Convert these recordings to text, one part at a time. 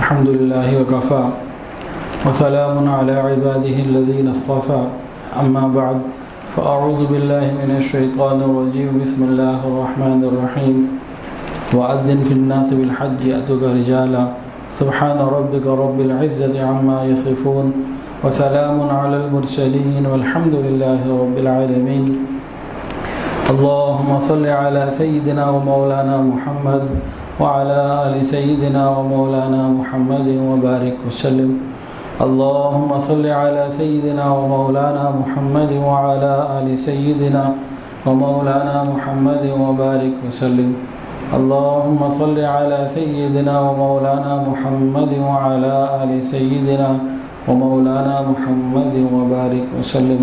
الحمد لله وكفى وسلام على عباده الذين اصطفى أما بعد فأعوذ بالله من الشيطان الرجيم بسم الله الرحمن الرحيم وأذن في الناس بالحج يأتوك رجالا سبحان ربك رب العزة عما يصفون وسلام على المرسلين والحمد لله رب العالمين اللهم صل على سيدنا ومولانا محمد وعلى آل سيدنا ومولانا محمد وبارك وسلم اللهم صل على سيدنا ومولانا محمد وعلى آل سيدنا ومولانا محمد وبارك وسلم اللهم صل على سيدنا ومولانا محمد وعلى آل سيدنا ومولانا محمد وبارك وسلم.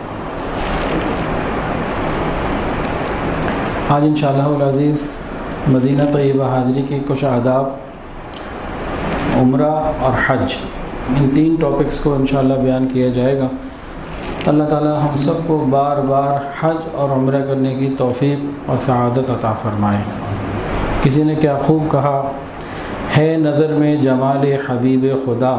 آج انشاءاللہ العزیز مدینہ طیبہ حاضری کے کچھ آداب، عمرہ اور حج، ان تین ٹاپکس کو انشاءاللہ بیان کیا جائے گا. اللہ تعالی ہم سب کو بار بار حج اور عمرہ کرنے کی توفیق اور سعادت عطا فرمائے. کسی نے کیا خوب کہا ہے، نظر میں جمال حبیب خدا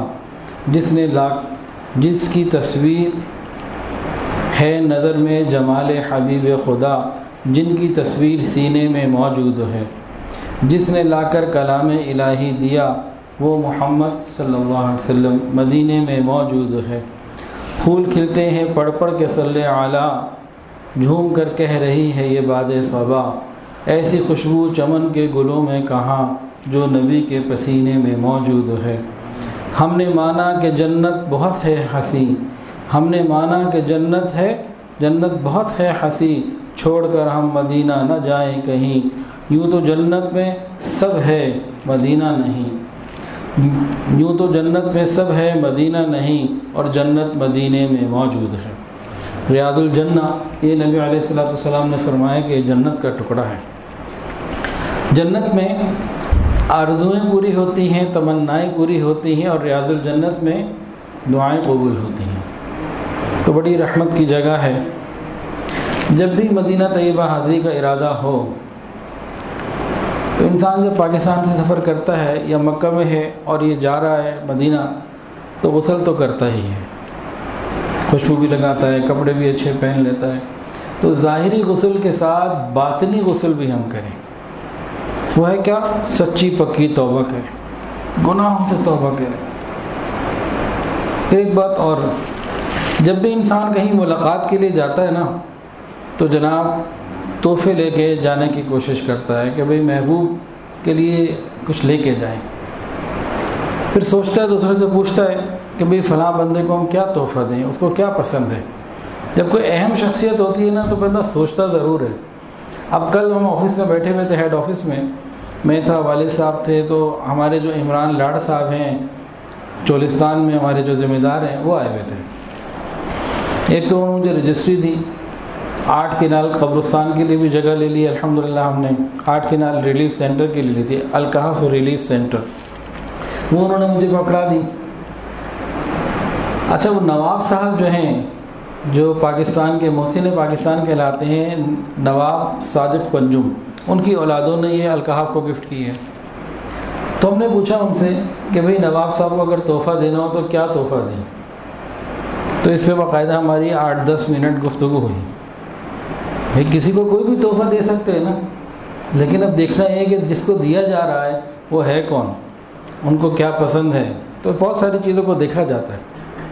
جس کی تصویر ہے، نظر میں جمال حبیب خدا جن کی تصویر سینے میں موجود ہے، جس نے لا کر کلام الہی دیا وہ محمد صلی اللہ علیہ وسلم مدینے میں موجود ہے. پھول کھلتے ہیں پڑھ پڑھ کے صلی اعلیٰ، جھوم کر کہہ رہی ہے یہ باد صبا، ایسی خوشبو چمن کے گلوں میں کہاں جو نبی کے پسینے میں موجود ہے. ہم نے مانا کہ جنت بہت ہے ہنسی، ہم نے مانا کہ جنت بہت ہے ہنسی، چھوڑ کر ہم مدینہ نہ جائیں کہیں، یوں تو جنت میں سب ہے مدینہ نہیں، یوں تو جنت میں سب ہے مدینہ نہیں، اور جنت مدینے میں موجود ہے. ریاض الجنہ، یہ نبی علیہ السلام نے فرمایا کہ یہ جنت کا ٹکڑا ہے. جنت میں آرزوئیں پوری ہوتی ہیں، تمنائیں پوری ہوتی ہیں، اور ریاض الجنت میں دعائیں قبول ہوتی ہیں. تو بڑی رحمت کی جگہ ہے. جب بھی مدینہ طیبہ حاضری کا ارادہ ہو تو انسان جب پاکستان سے سفر کرتا ہے یا مکہ میں ہے اور یہ جا رہا ہے مدینہ، تو غسل تو کرتا ہی ہے، خوشبو بھی لگاتا ہے، کپڑے بھی اچھے پہن لیتا ہے. تو ظاہری غسل کے ساتھ باطنی غسل بھی ہم کریں. وہ ہے کیا؟ سچی پکی توبہ کریں، گناہوں سے توبہ کریں. ایک بات اور، جب بھی انسان کہیں ملاقات کے لیے جاتا ہے نا، تو جناب تحفے لے کے جانے کی کوشش کرتا ہے کہ بھئی محبوب کے لیے کچھ لے کے جائیں. پھر سوچتا ہے، دوسرے سے پوچھتا ہے کہ بھئی فلاں بندے کو ہم کیا تحفہ دیں، اس کو کیا پسند ہے. جب کوئی اہم شخصیت ہوتی ہے نا تو بندہ سوچتا ضرور ہے. اب کل ہم آفس میں بیٹھے ہوئے تھے، ہیڈ آفس میں تھا، والد صاحب تھے، تو ہمارے جو عمران لاڑ صاحب ہیں چولستان میں، ہمارے جو ذمہ دار ہیں، وہ آئے ہوئے تھے. ایک تو انہوں نے مجھے رجسٹری دی، 8 کنال قبرستان کے لیے بھی جگہ لے لی. الحمدللہ ہم نے 8 کنال ریلیف سینٹر کے لیے لی تھی، الکہف ریلیف سینٹر، وہ انہوں نے مجھے پکڑا دی. اچھا، وہ نواب صاحب جو ہیں، جو پاکستان کے محسن پاکستان کہلاتے ہیں، نواب صادق پنجم، ان کی اولادوں نے یہ الکہف کو گفٹ کی ہے. تو ہم نے پوچھا ان سے کہ بھئی نواب صاحب کو اگر تحفہ دینا ہو تو کیا تحفہ دیں. تو اس پہ باقاعدہ ہماری 8-10 منٹ گفتگو ہوئی. کسی کو کوئی بھی تحفہ دے سکتے ہیں نا، لیکن اب دیکھنا یہ کہ جس کو دیا جا رہا ہے وہ ہے کون، ان کو کیا پسند ہے. تو بہت ساری چیزوں کو دیکھا جاتا ہے.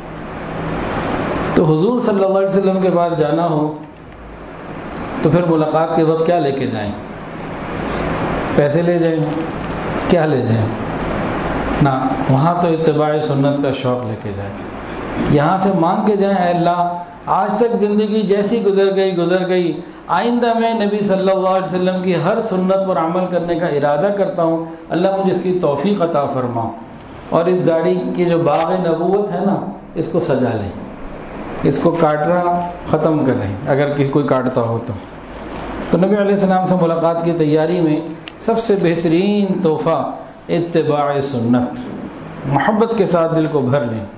تو حضور صلی اللہ علیہ وسلم کے پاس جانا ہو تو پھر ملاقات کے وقت کیا لے کے جائیں؟ پیسے لے جائیں؟ کیا لے جائیں؟ نہ، وہاں تو اتباع سنت کا شوق لے کے جائیں. یہاں سے مانگ کے جائیں، اے اللہ آج تک زندگی جیسی گزر گئی، آئندہ میں نبی صلی اللہ علیہ وسلم کی ہر سنت پر عمل کرنے کا ارادہ کرتا ہوں، اللہ مجھے اس کی توفیق عطا فرما. اور اس داڑھی کی جو باغ نبوت ہے نا، اس کو سجا لیں، اس کو کاٹنا ختم کریں اگر کوئی کاٹتا ہو تو. تو نبی علیہ السلام سے ملاقات کی تیاری میں سب سے بہترین تحفہ اتباع سنت، محبت کے ساتھ دل کو بھر لیں.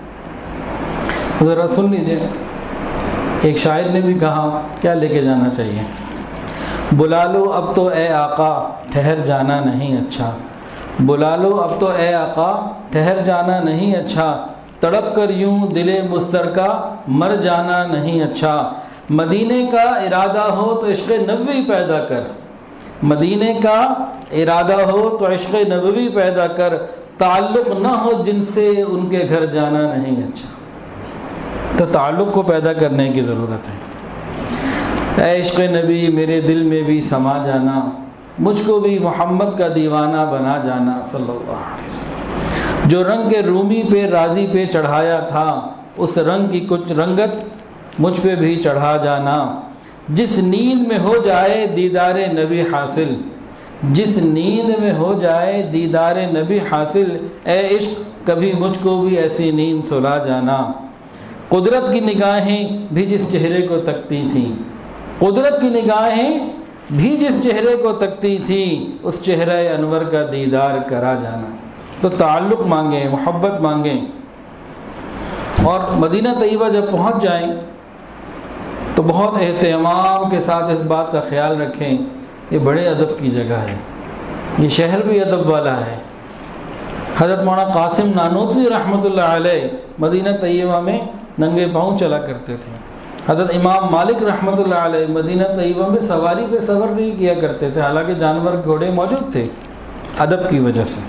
ذرا سن لیجیے، ایک شاعر نے بھی کہا کیا لے کے جانا چاہیے. بلا لو اب تو اے آقا ٹھہر جانا نہیں اچھا، بلا لو اب تو اے آقا ٹھہر جانا نہیں اچھا، تڑپ کر یوں دل مسترکا مر جانا نہیں اچھا، مدینے کا ارادہ ہو تو عشق نبوی پیدا کر، مدینے کا ارادہ ہو تو عشق نبوی پیدا کر، تعلق نہ ہو جن سے ان کے گھر جانا نہیں اچھا۔ تو تعلق کو پیدا کرنے کی ضرورت ہے۔ اے عشق نبی میرے دل میں بھی سما جانا، مجھ کو بھی محمد کا دیوانہ بنا جانا صلی اللہ علیہ وسلم۔ جو رنگ کے رومی پہ راضی پہ چڑھایا تھا، اس رنگ کی کچھ رنگت مجھ پہ بھی چڑھا جانا، جس نیند میں ہو جائے دیدار نبی حاصل، جس نیند میں ہو جائے دیدار نبی حاصل، اے عشق کبھی مجھ کو بھی ایسی نیند سلا جانا۔ قدرت کی نگاہیں بھی جس چہرے کو تکتی تھیں، قدرت کی نگاہیں بھی جس چہرے کو تکتی تھیں، اس چہرہ انور کا دیدار کرا جانا۔ تو تعلق مانگیں، محبت مانگیں، اور مدینہ طیبہ جب پہنچ جائیں تو بہت اہتمام کے ساتھ اس بات کا خیال رکھیں، یہ بڑے ادب کی جگہ ہے، یہ شہر بھی ادب والا ہے۔ حضرت مولانا قاسم نانوتوی رحمۃ اللہ علیہ مدینہ طیبہ میں ننگے پاؤں چلا کرتے تھے۔ حضرت امام مالک رحمۃ اللہ علیہ مدینہ طیبہ میں سواری پہ سفر نہیں کیا کرتے تھے، حالانکہ جانور گھوڑے موجود تھے، ادب کی وجہ سے۔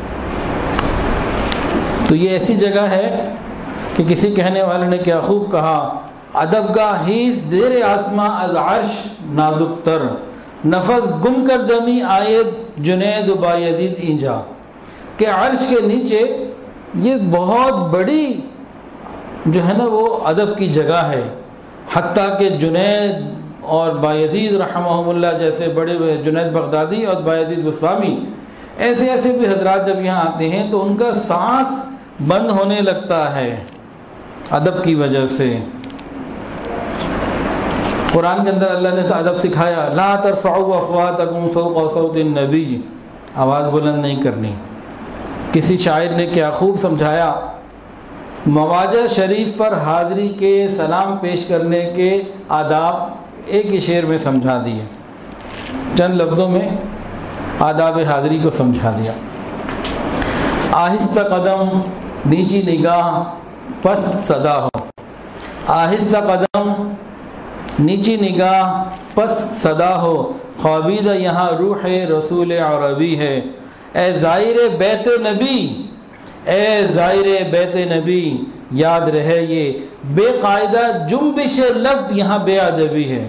تو یہ ایسی جگہ ہے کہ کسی کہنے والے نے کیا خوب کہا، ادب کا ہیس زیر آسماں از عرش نازک تر، نفس گم کر دمی آئے جنید و بایزید اینجا، کہ عرش کے نیچے یہ بہت بڑی جو ہے نا وہ ادب کی جگہ ہے، حتیٰ کہ جنید اور بایزید رحمہم اللہ جیسے بڑے جنید بغدادی اور بایزید بسطامی ایسے ایسے بھی حضرات جب یہاں آتے ہیں تو ان کا سانس بند ہونے لگتا ہے ادب کی وجہ سے۔ قرآن کے اندر اللہ نے تو ادب سکھایا، لا ترفعوا اصواتکم فوق صوت النبی، آواز بلند نہیں کرنی۔ کسی شاعر نے کیا خوب سمجھایا، مواجہ شریف پر حاضری کے سلام پیش کرنے کے آداب ایک ہی شعر میں سمجھا دیے، چند لفظوں میں آداب حاضری کو سمجھا دیا۔ آہستہ قدم نیچی نگاہ پست صدا ہو، آہستہ قدم نیچی نگاہ پست صدا ہو، خوابیدہ یہاں روح رسول عربی ہے، اے زائر بیت نبی، اے زائر بیت نبی یاد رہے یہ بے قاعدہ جنبش لب یہاں بے ادبی ہے۔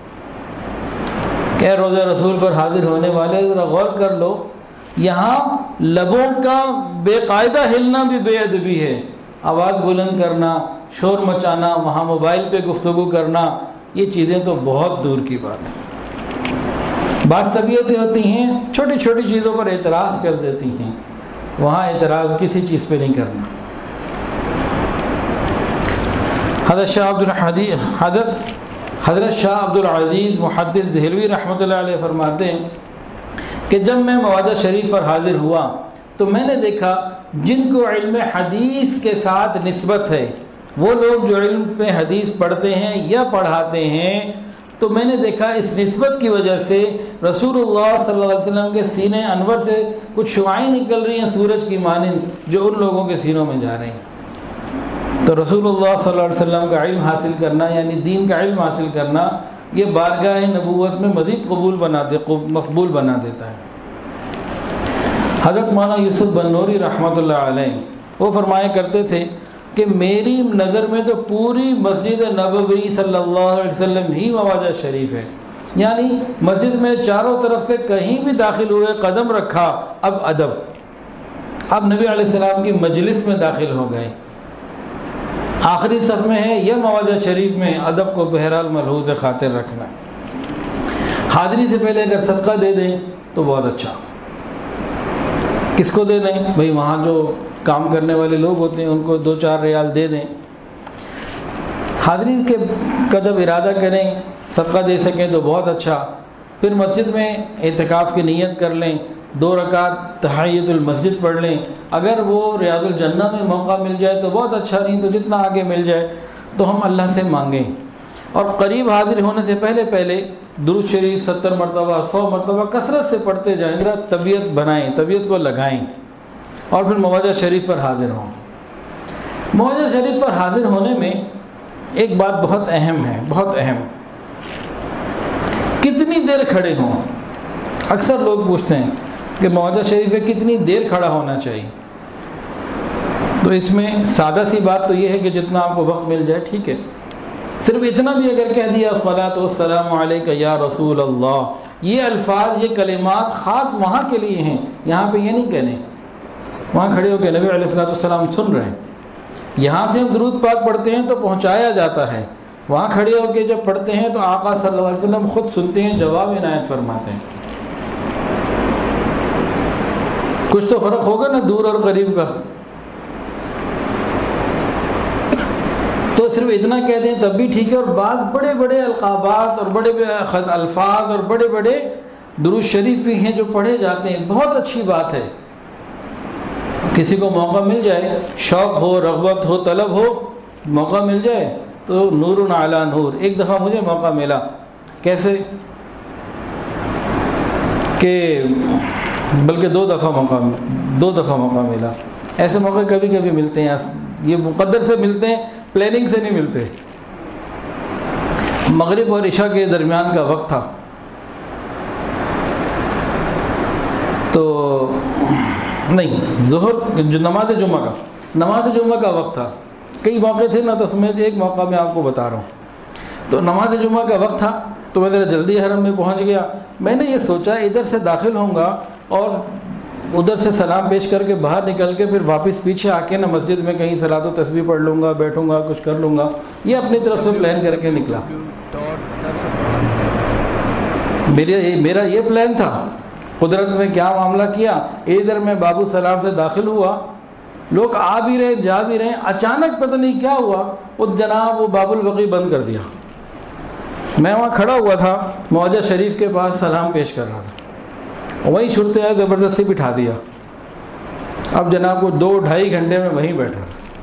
کہ روزہ رسول پر حاضر ہونے والے ذرا غور کر لو، یہاں لبوں کا بے قاعدہ ہلنا بھی بے ادبی ہے، آواز بلند کرنا، شور مچانا، وہاں موبائل پہ گفتگو کرنا، یہ چیزیں تو بہت دور کی بات ہے۔ بعض طبیعتیں ہوتی ہیں چھوٹی چھوٹی چیزوں پر اعتراض کر دیتی ہیں، وہاں اعتراض کسی چیز پہ نہیں کرنا۔ حضرت شاہ عبد العزیز محدث دہلوی رحمۃ اللہ علیہ فرماتے ہیں کہ جب میں مواجہ شریف پر حاضر ہوا تو میں نے دیکھا جن کو علم حدیث کے ساتھ نسبت ہے، وہ لوگ جو علم پہ حدیث پڑھتے ہیں یا پڑھاتے ہیں، تو میں نے دیکھا اس نسبت کی وجہ سے رسول اللہ صلی اللہ علیہ وسلم کے سینے انور سے کچھ شعاعیں نکل رہی ہیں سورج کی مانند، جو ان لوگوں کے سینوں میں جا رہی ہیں۔ تو رسول اللہ صلی اللہ علیہ وسلم کا علم حاصل کرنا یعنی دین کا علم حاصل کرنا، یہ بارگاہ نبوت میں مزید مقبول بنا دیتا ہے۔ حضرت مولانا یوسف بنوری رحمۃ اللہ علیہ وہ فرمایا کرتے تھے کہ میری نظر میں تو پوری مسجد نبوی صلی اللہ علیہ وسلم ہی مواجہ شریف ہے، یعنی مسجد میں چاروں طرف سے کہیں بھی داخل ہوئے، قدم رکھا، اب ادب، اب نبی علیہ السلام کی مجلس میں داخل ہو گئے، آخری صف میں ہے یا مواجہ شریف میں، ادب کو بہرحال ملحوظ خاطر رکھنا۔ حاضری سے پہلے اگر صدقہ دے دیں تو بہت اچھا، کس کو دے دیں؟ بھئی وہاں جو کام کرنے والے لوگ ہوتے ہیں ان کو 2-4 ریال دے دیں۔ حاضری کا جب ارادہ کریں صدقہ دے سکیں تو بہت اچھا، پھر مسجد میں اعتکاف کی نیت کر لیں، 2 رکعت تحیۃ المسجد پڑھ لیں، اگر وہ ریاض الجنہ میں موقع مل جائے تو بہت اچھا، نہیں تو جتنا آگے مل جائے تو ہم اللہ سے مانگیں۔ اور قریب حاضر ہونے سے پہلے پہلے درود شریف 70 مرتبہ 100 مرتبہ کثرت سے پڑھتے جائیں، ذرا طبیعت بنائیں، طبیعت کو لگائیں، اور پھر مواجہ شریف پر حاضر ہوں۔ مواجہ شریف پر حاضر ہونے میں ایک بات بہت اہم ہے، بہت اہم، کتنی دیر کھڑے ہوں۔ اکثر لوگ پوچھتے ہیں کہ مواجہ شریف میں کتنی دیر کھڑا ہونا چاہیے، تو اس میں سادہ سی بات تو یہ ہے کہ جتنا آپ کو وقت مل جائے ٹھیک ہے۔ صرف اتنا بھی اگر کہہ دیا الصلاۃ والسلام علیک یا رسول اللہ، یہ الفاظ، یہ کلمات خاص وہاں کے لیے ہیں، یہاں پہ یہ نہیں کہنے۔ وہاں کھڑے ہو کے نبی علیہ الصلوۃ والسلام سن رہے ہیں، یہاں سے ہم درود پاک پڑھتے ہیں تو پہنچایا جاتا ہے، وہاں کھڑے ہو کے جب پڑھتے ہیں تو آقا صلی اللہ علیہ وسلم خود سنتے ہیں، جواب عنایت فرماتے ہیں۔ کچھ تو فرق ہوگا نا دور اور قریب کا۔ تو صرف اتنا کہہ دیں تب بھی ٹھیک ہے، اور بعض بڑے بڑے القابات اور بڑے بڑے الفاظ اور بڑے بڑے درود شریف بھی ہیں جو پڑھے جاتے ہیں، بہت اچھی بات ہے۔ کسی کو موقع مل جائے، شوق ہو، رغبت ہو، طلب ہو، موقع مل جائے تو نور علی نور۔ ایک دفعہ مجھے موقع ملا، کیسے کہ بلکہ دو دفعہ موقع ملا۔ ایسے موقع کبھی کبھی ملتے ہیں، یہ مقدر سے ملتے ہیں، پلاننگ سے نہیں ملتے۔ مغرب اور عشاء کے درمیان کا وقت تھا، تو نہیں ظہر جو نماز جمعہ کا وقت تھا۔ کئی موقع تھے نا، تو اس میں ایک موقع میں آپ کو بتا رہا ہوں۔ تو نماز جمعہ کا وقت تھا تو میں ذرا جلدی حرم میں پہنچ گیا۔ میں نے یہ سوچا ادھر سے داخل ہوں گا اور ادھر سے سلام پیش کر کے باہر نکل کے پھر واپس پیچھے آ کے نا مسجد میں کہیں صلاۃ و تسبیح پڑھ لوں گا، بیٹھوں گا، کچھ کر لوں گا۔ یہ اپنی طرف سے پلان کر کے نکلا، میرا یہ پلان تھا۔ قدرت نے کیا معاملہ کیا، ادھر میں بابو سلام سے داخل ہوا، لوگ آ بھی رہے جا بھی رہے، اچانک پتہ نہیں کیا ہوا، وہ جناب وہ باب البقیع بند کر دیا۔ میں وہاں کھڑا ہوا تھا، مواجہ شریف کے پاس سلام پیش کر رہا تھا، وہیں چھٹتے آئے، زبردستی بٹھا دیا۔ اب جناب کو 2-2.5 گھنٹے میں وہیں بیٹھا۔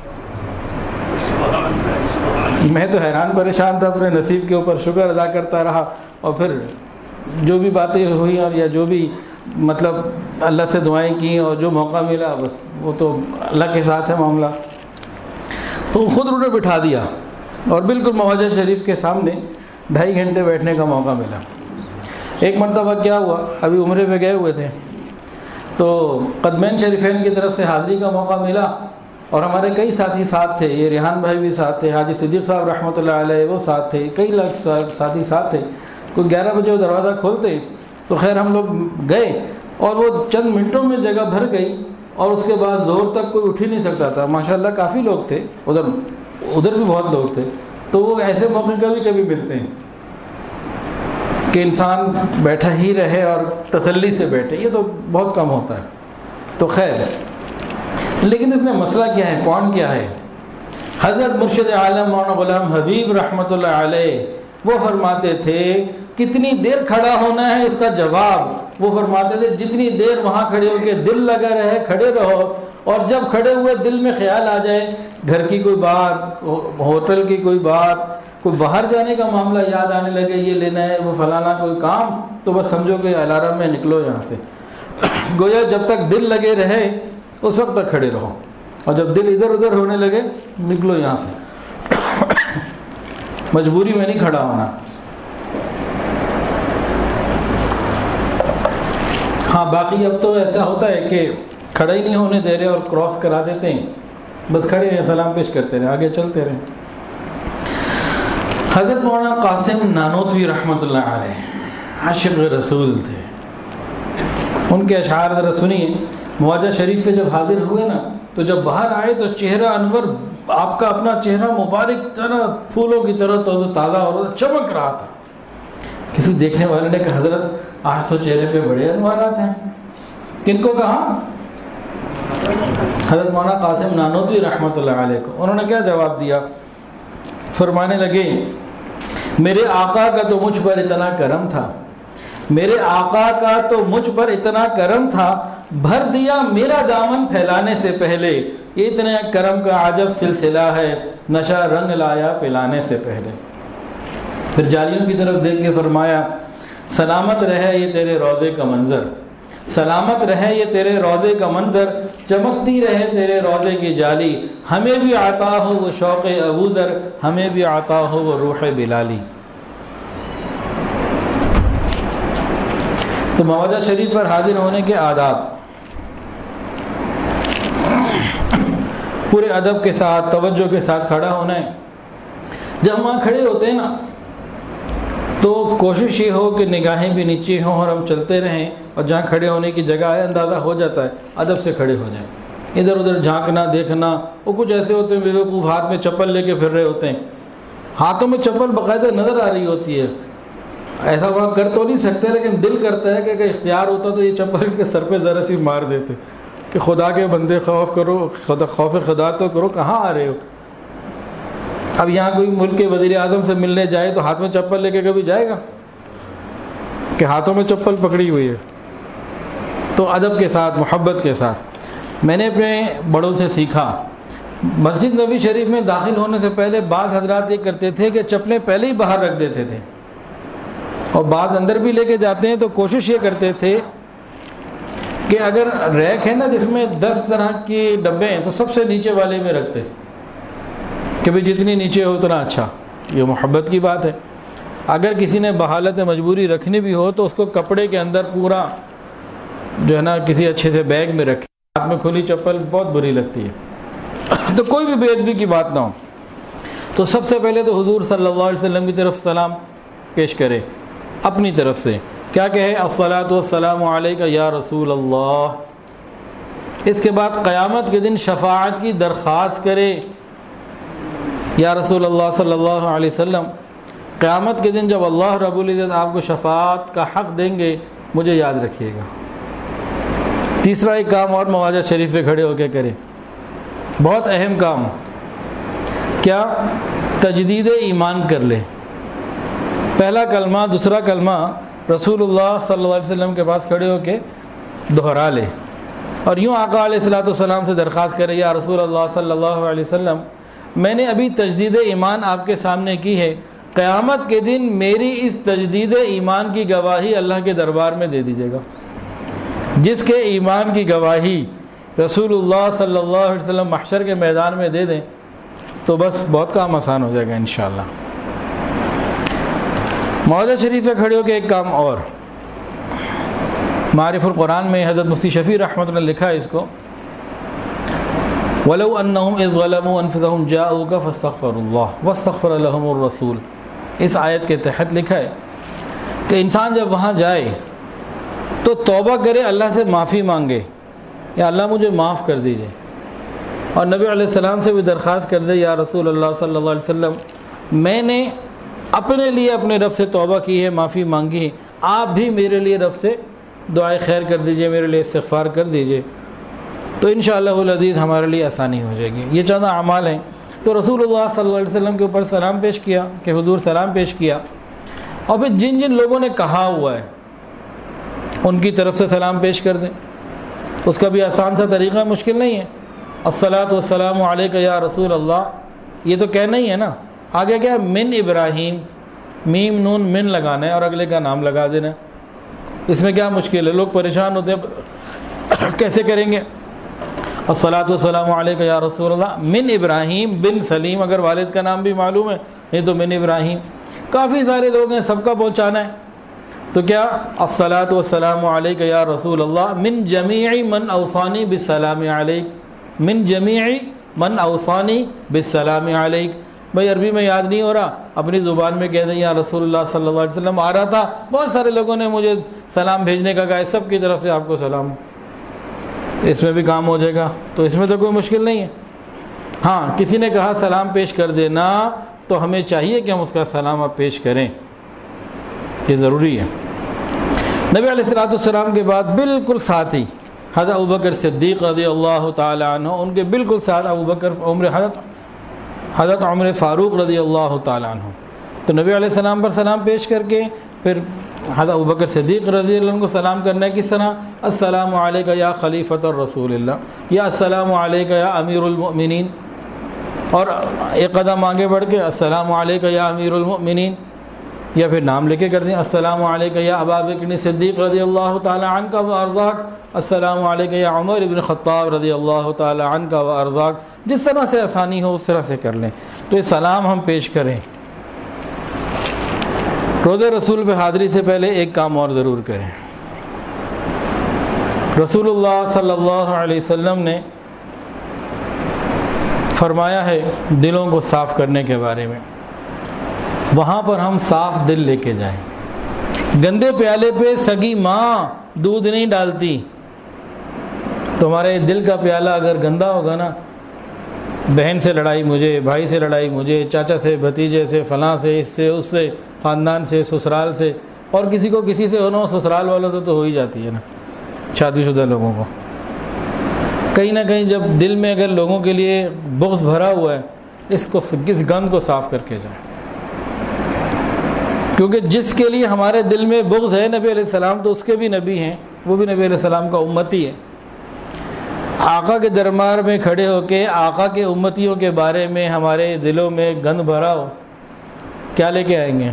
میں تو حیران پریشان تھا، اپنے نصیب کے اوپر شکر ادا کرتا رہا، اور پھر جو بھی باتیں ہوئی اور یا جو بھی مطلب اللہ سے دعائیں کی اور جو موقع ملا، بس وہ تو اللہ کے ساتھ ہے معاملہ۔ تو خود انہوں نے بٹھا دیا، اور بالکل مواجہ شریف کے سامنے 2.5 گھنٹے بیٹھنے کا موقع ملا۔ ایک مرتبہ کیا ہوا، ابھی عمرے پہ گئے ہوئے تھے، تو قدمین شریفین کی طرف سے حاضری کا موقع ملا، اور ہمارے کئی ساتھی ساتھ تھے، یہ ریحان بھائی بھی ساتھ تھے، حاجی صدیق صاحب رحمۃ اللہ علیہ وہ ساتھ تھے، کئی ساتھی ساتھ تھے۔ کوئی 11 بجے وہ دروازہ کھولتے تو خیر ہم لوگ گئے، اور وہ چند منٹوں میں جگہ بھر گئی، اور اس کے بعد زور تک کوئی اٹھ ہی نہیں سکتا تھا۔ ماشاءاللہ کافی لوگ تھے، ادھر بھی بہت لوگ تھے۔ تو وہ ایسے موقع کبھی کبھی ملتے ہیں کہ انسان بیٹھا ہی رہے اور تسلی سے بیٹھے، یہ تو بہت کم ہوتا ہے۔ تو خیر، لیکن اس میں مسئلہ کیا ہے، پوائنٹ کیا ہے؟ حضرت مرشد عالم مولانا غلام حبیب رحمۃ اللہ علیہ وہ فرماتے تھے کتنی دیر کھڑا ہونا ہے، اس کا جواب وہ فرماتے تھے جتنی دیر وہاں کھڑے ہو کے دل لگا رہے کھڑے رہو، اور جب کھڑے ہوئے دل میں خیال آ جائے گھر کی کوئی بات، ہوٹل کی کوئی بات، کوئی باہر جانے کا معاملہ یاد آنے لگے، یہ لینا ہے وہ فلانا کوئی کام، تو بس سمجھو کہ الارم میں نکلو یہاں سے۔ گویا جب تک دل لگے رہے اس وقت تک کھڑے رہو، اور جب دل ادھر ادھر ہونے لگے نکلو یہاں سے۔ مجبوری میں نہیں کھڑا ہونا۔ ہاں باقی اب تو ایسا ہوتا ہے کہ کھڑا ہی نہیں ہونے دے رہے اور کراس کرا دیتے ہیں، بس کھڑے رہے، سلام پیش کرتے رہے، آگے چلتے رہے۔ حضرت مولانا قاسم نانوتوی رحمۃ اللہ علیہ عاشق رسول تھے، ان کے اشعار ذرا سنیے۔ مواجہ شریف پہ جب حاضر ہوئے نا، تو جب باہر آئے تو چہرہ انور، آپ کا اپنا چہرہ مبارک طرح پھولوں کی طرح تازہ اور چمک رہا تھا۔ کسی دیکھنے والے نے کہا حضرت آج تو چہرے پہ بڑے انوارات ہیں۔ کن کو کہا؟ حضرت مولانا قاسم نانوتوی رحمۃ اللہ علیہ کو۔ انہوں نے کیا جواب دیا؟ فرمانے لگے میرے آقا کا تو مجھ پر اتنا کرم تھا، میرے آقا کا تو مجھ پر اتنا کرم تھا، بھر دیا میرا دامن پھیلانے سے پہلے، یہ اتنے کرم کا عجب سلسلہ ہے، نشہ رنگ لایا پلانے سے پہلے۔ پھر جالیوں کی طرف دیکھ کے فرمایا سلامت رہے یہ تیرے روضے کا منظر، سلامت رہے یہ تیرے روضے کا منظر، چمکتی رہے تیرے روضے کی جالی، ہمیں بھی عطا ہو وہ شوق ابوذر، ہمیں بھی عطا ہو وہ روح بلالی۔ تو مواجہ شریف پر حاضر ہونے کے آداب، پورے ادب کے ساتھ توجہ کے ساتھ کھڑا ہونا ہے۔ جب وہاں کھڑے ہوتے ہیں نا تو کوشش یہ ہو کہ نگاہیں بھی نیچے ہوں اور ہم چلتے رہیں، اور جہاں کھڑے ہونے کی جگہ ہے اندازہ ہو جاتا ہے ادب سے کھڑے ہو جائیں۔ ادھر ادھر جھانکنا دیکھنا، وہ کچھ ایسے ہوتے ہیں بیوقوف ہاتھ میں چپل لے کے پھر رہے ہوتے ہیں، ہاتھوں میں چپل باقاعدہ نظر آ رہی ہوتی ہے، ایسا وہاں کر تو نہیں سکتے لیکن دل کرتا ہے کہ اگر اختیار ہوتا تو یہ چپل کے سر پہ ذرا سی مار دیتے کہ خدا کے بندے خوف کرو، خوف خدا تو کرو، کہاں آ رہے ہو۔ اب یہاں کوئی ملک کے وزیر اعظم سے ملنے جائے تو ہاتھ میں چپل لے کے کبھی جائے گا کہ ہاتھوں میں چپل پکڑی ہوئی ہے؟ تو ادب کے ساتھ، محبت کے ساتھ۔ میں نے اپنے بڑوں سے سیکھا، مسجد نبوی شریف میں داخل ہونے سے پہلے بعض حضرات یہ کرتے تھے کہ چپلیں پہلے ہی باہر رکھ دیتے تھے، اور بعض اندر بھی لے کے جاتے ہیں تو کوشش یہ کرتے تھے کہ اگر ریک ہے نا جس میں 10 طرح کے ڈبے ہیں تو سب سے نیچے والے میں رکھتے کہ بھئی جتنی نیچے ہو اتنا اچھا۔ یہ محبت کی بات ہے۔ اگر کسی نے بحالت مجبوری رکھنی بھی ہو تو اس کو کپڑے کے اندر پورا جو ہے نا کسی اچھے سے بیگ میں رکھے، ہاتھ میں کھلی چپل بہت بری لگتی ہے، تو کوئی بھی بے ادبی کی بات نہ ہو۔ تو سب سے پہلے تو حضور صلی اللہ علیہ وسلم کی طرف سلام پیش کرے اپنی طرف سے، کیا کہے؟ الصلاۃ والسلام علیک یا رسول اللہ۔ اس کے بعد قیامت کے دن شفاعت کی درخواست کرے، یا رسول اللہ صلی اللہ علیہ وسلم قیامت کے دن جب اللہ رب العزت آپ کو شفاعت کا حق دیں گے مجھے یاد رکھیے گا۔ تیسرا ایک کام اور مواجہ شریف پہ کھڑے ہو کے کرے، بہت اہم کام، کیا؟ تجدید ایمان کر لے۔ پہلا کلمہ دوسرا کلمہ رسول اللہ صلی اللہ علیہ وسلم کے پاس کھڑے ہو کے دہرا لے، اور یوں آقا علیہ الصلوۃ والسلام سے درخواست کرے، یا رسول اللہ صلی اللہ علیہ وسلم میں نے ابھی تجدید ایمان آپ کے سامنے کی ہے، قیامت کے دن میری اس تجدید ایمان کی گواہی اللہ کے دربار میں دے دیجیے گا۔ جس کے ایمان کی گواہی رسول اللہ صلی اللہ علیہ وسلم محشر کے میدان میں دے دیں تو بس بہت کام آسان ہو جائے گا انشاءاللہ۔ معاذ شریف سے کھڑے ہو کے ایک کام اور، معارف القرآن میں حضرت مفتی شفیع رحمۃ اللہ نے لکھا ہے اس کو، وَلَوْ أَنَّهُمْ إِذْ ظَلَمُوا أَنفُسَهُمْ جَاءُوكَ فَاسْتَغْفَرُوا اللَّهَ وَاسْتَغْفَرَ لَهُمُ الرَّسُولُ۔ اس آیت کے تحت لکھا ہے کہ انسان جب وہاں جائے تو توبہ کرے، اللہ سے معافی مانگے، یا اللہ مجھے معاف کر دیجئے، اور نبی علیہ السلام سے بھی درخواست کر دے، یا رسول اللہ صلی اللہ علیہ وسلم میں نے اپنے لیے اپنے رب سے توبہ کی ہے، معافی مانگی ہے، آپ بھی میرے لیے رب سے دعائے خیر کر دیجئے، میرے لیے استغفار کر دیجئے، تو انشاءاللہ العزیز ہمارے لیے آسانی ہو جائے گی۔ یہ چند اعمال ہیں۔ تو رسول اللہ صلی اللہ علیہ وسلم کے اوپر سلام پیش کیا کہ حضور سلام پیش کیا، اور پھر جن جن لوگوں نے کہا ہوا ہے ان کی طرف سے سلام پیش کر دیں۔ اس کا بھی آسان سا طریقہ، مشکل نہیں ہے۔ الصلاۃ والسلام علیک یا رسول اللہ، یہ تو کہنا ہی ہے نا۔ آگے کیا؟ من ابراہیم، میم نون من لگانا ہے اور اگلے کا نام لگا دینا ہے۔ اس میں کیا مشکل ہے؟ لوگ پریشان ہوتے ہیں کیسے کریں گے؟ الصلاۃ والسلام علیک یا رسول اللہ من ابراہیم بن سلیم، اگر والد کا نام بھی معلوم ہے نہیں تو من ابراہیم۔ کافی سارے لوگ ہیں، سب کا پہنچانا ہے، تو کیا؟ الصلاۃ والسلام علیک یا رسول اللہ من جمیع من اوصانی بالسلام علیک، من جمیع من اوصانی بالسلام علیک۔ بھائی عربی میں یاد نہیں ہو رہا، اپنی زبان میں کہہ دیں یا رسول اللہ صلی اللہ علیہ وسلم۔ آ رہا تھا، بہت سارے لوگوں نے مجھے سلام بھیجنے کا کہا، سب کی طرف سے آپ کو سلام، اس میں بھی کام ہو جائے گا، تو اس میں تو کوئی مشکل نہیں ہے۔ ہاں کسی نے کہا سلام پیش کر دینا تو ہمیں چاہیے کہ ہم اس کا سلام اب پیش کریں، یہ ضروری ہے۔ نبی علیہ الصلوۃ والسلام کے بعد بالکل ساتھ ہی حضرت ابوبکر صدیق رضی اللہ تعالی عنہ، ان کے بالکل ساتھ ابوبکر حضرت عمر فاروق رضی اللہ تعالی عنہ۔ تو نبی علیہ السلام پر سلام پیش کر کے پھر حضرت ابوبکر صدیق رضی اللہ عنہ کو سلام کرنا ہے، کس طرح؟ السلام علیک یا خلیفۃ الرسول اللہ، یا السلام علیک یا امیر المؤمنین، اور ایک قدم آگے بڑھ کے السلام علیک یا امیر المؤمنین۔ یا پھر نام لے کے کر دیں، السلام علیکم یا ابا بکر صدیق رضی اللہ تعالی عنہ و ارضاک، السلام علیکم یا عمر بن خطاب رضی اللہ تعالی عنہ و ارضاک، جس طرح سے آسانی ہو اس طرح سے کر لیں۔ تو یہ سلام ہم پیش کریں۔ روضہ رسول پہ حاضری سے پہلے ایک کام اور ضرور کریں۔ رسول اللہ صلی اللہ علیہ وسلم نے فرمایا ہے دلوں کو صاف کرنے کے بارے میں، وہاں پر ہم صاف دل لے کے جائیں۔ گندے پیالے پہ سگی ماں دودھ نہیں ڈالتی۔ تمہارے دل کا پیالہ اگر گندا ہوگا نا، بہن سے لڑائی مجھے، بھائی سے لڑائی مجھے، چاچا سے، بھتیجے سے، فلاں سے، اس سے، اس سے، خاندان سے، سسرال سے، اور کسی کو کسی سے ہونا، سسرال والوں سے تو ہو ہی جاتی ہے نا، شادی شدہ لوگوں کو۔ کہیں نہ کہیں جب دل میں اگر لوگوں کے لیے بغض بھرا ہوا ہے، اس گند کو صاف کر کے جائیں، کیونکہ جس کے لیے ہمارے دل میں بغض ہے نبی علیہ السلام، تو اس کے بھی نبی ہیں، وہ بھی نبی علیہ السلام کا امتی ہے۔ آقا کے دربار میں کھڑے ہو کے آقا کے امتیوں کے بارے میں ہمارے دلوں میں گند بھرا ہو، کیا لے کے آئیں گے؟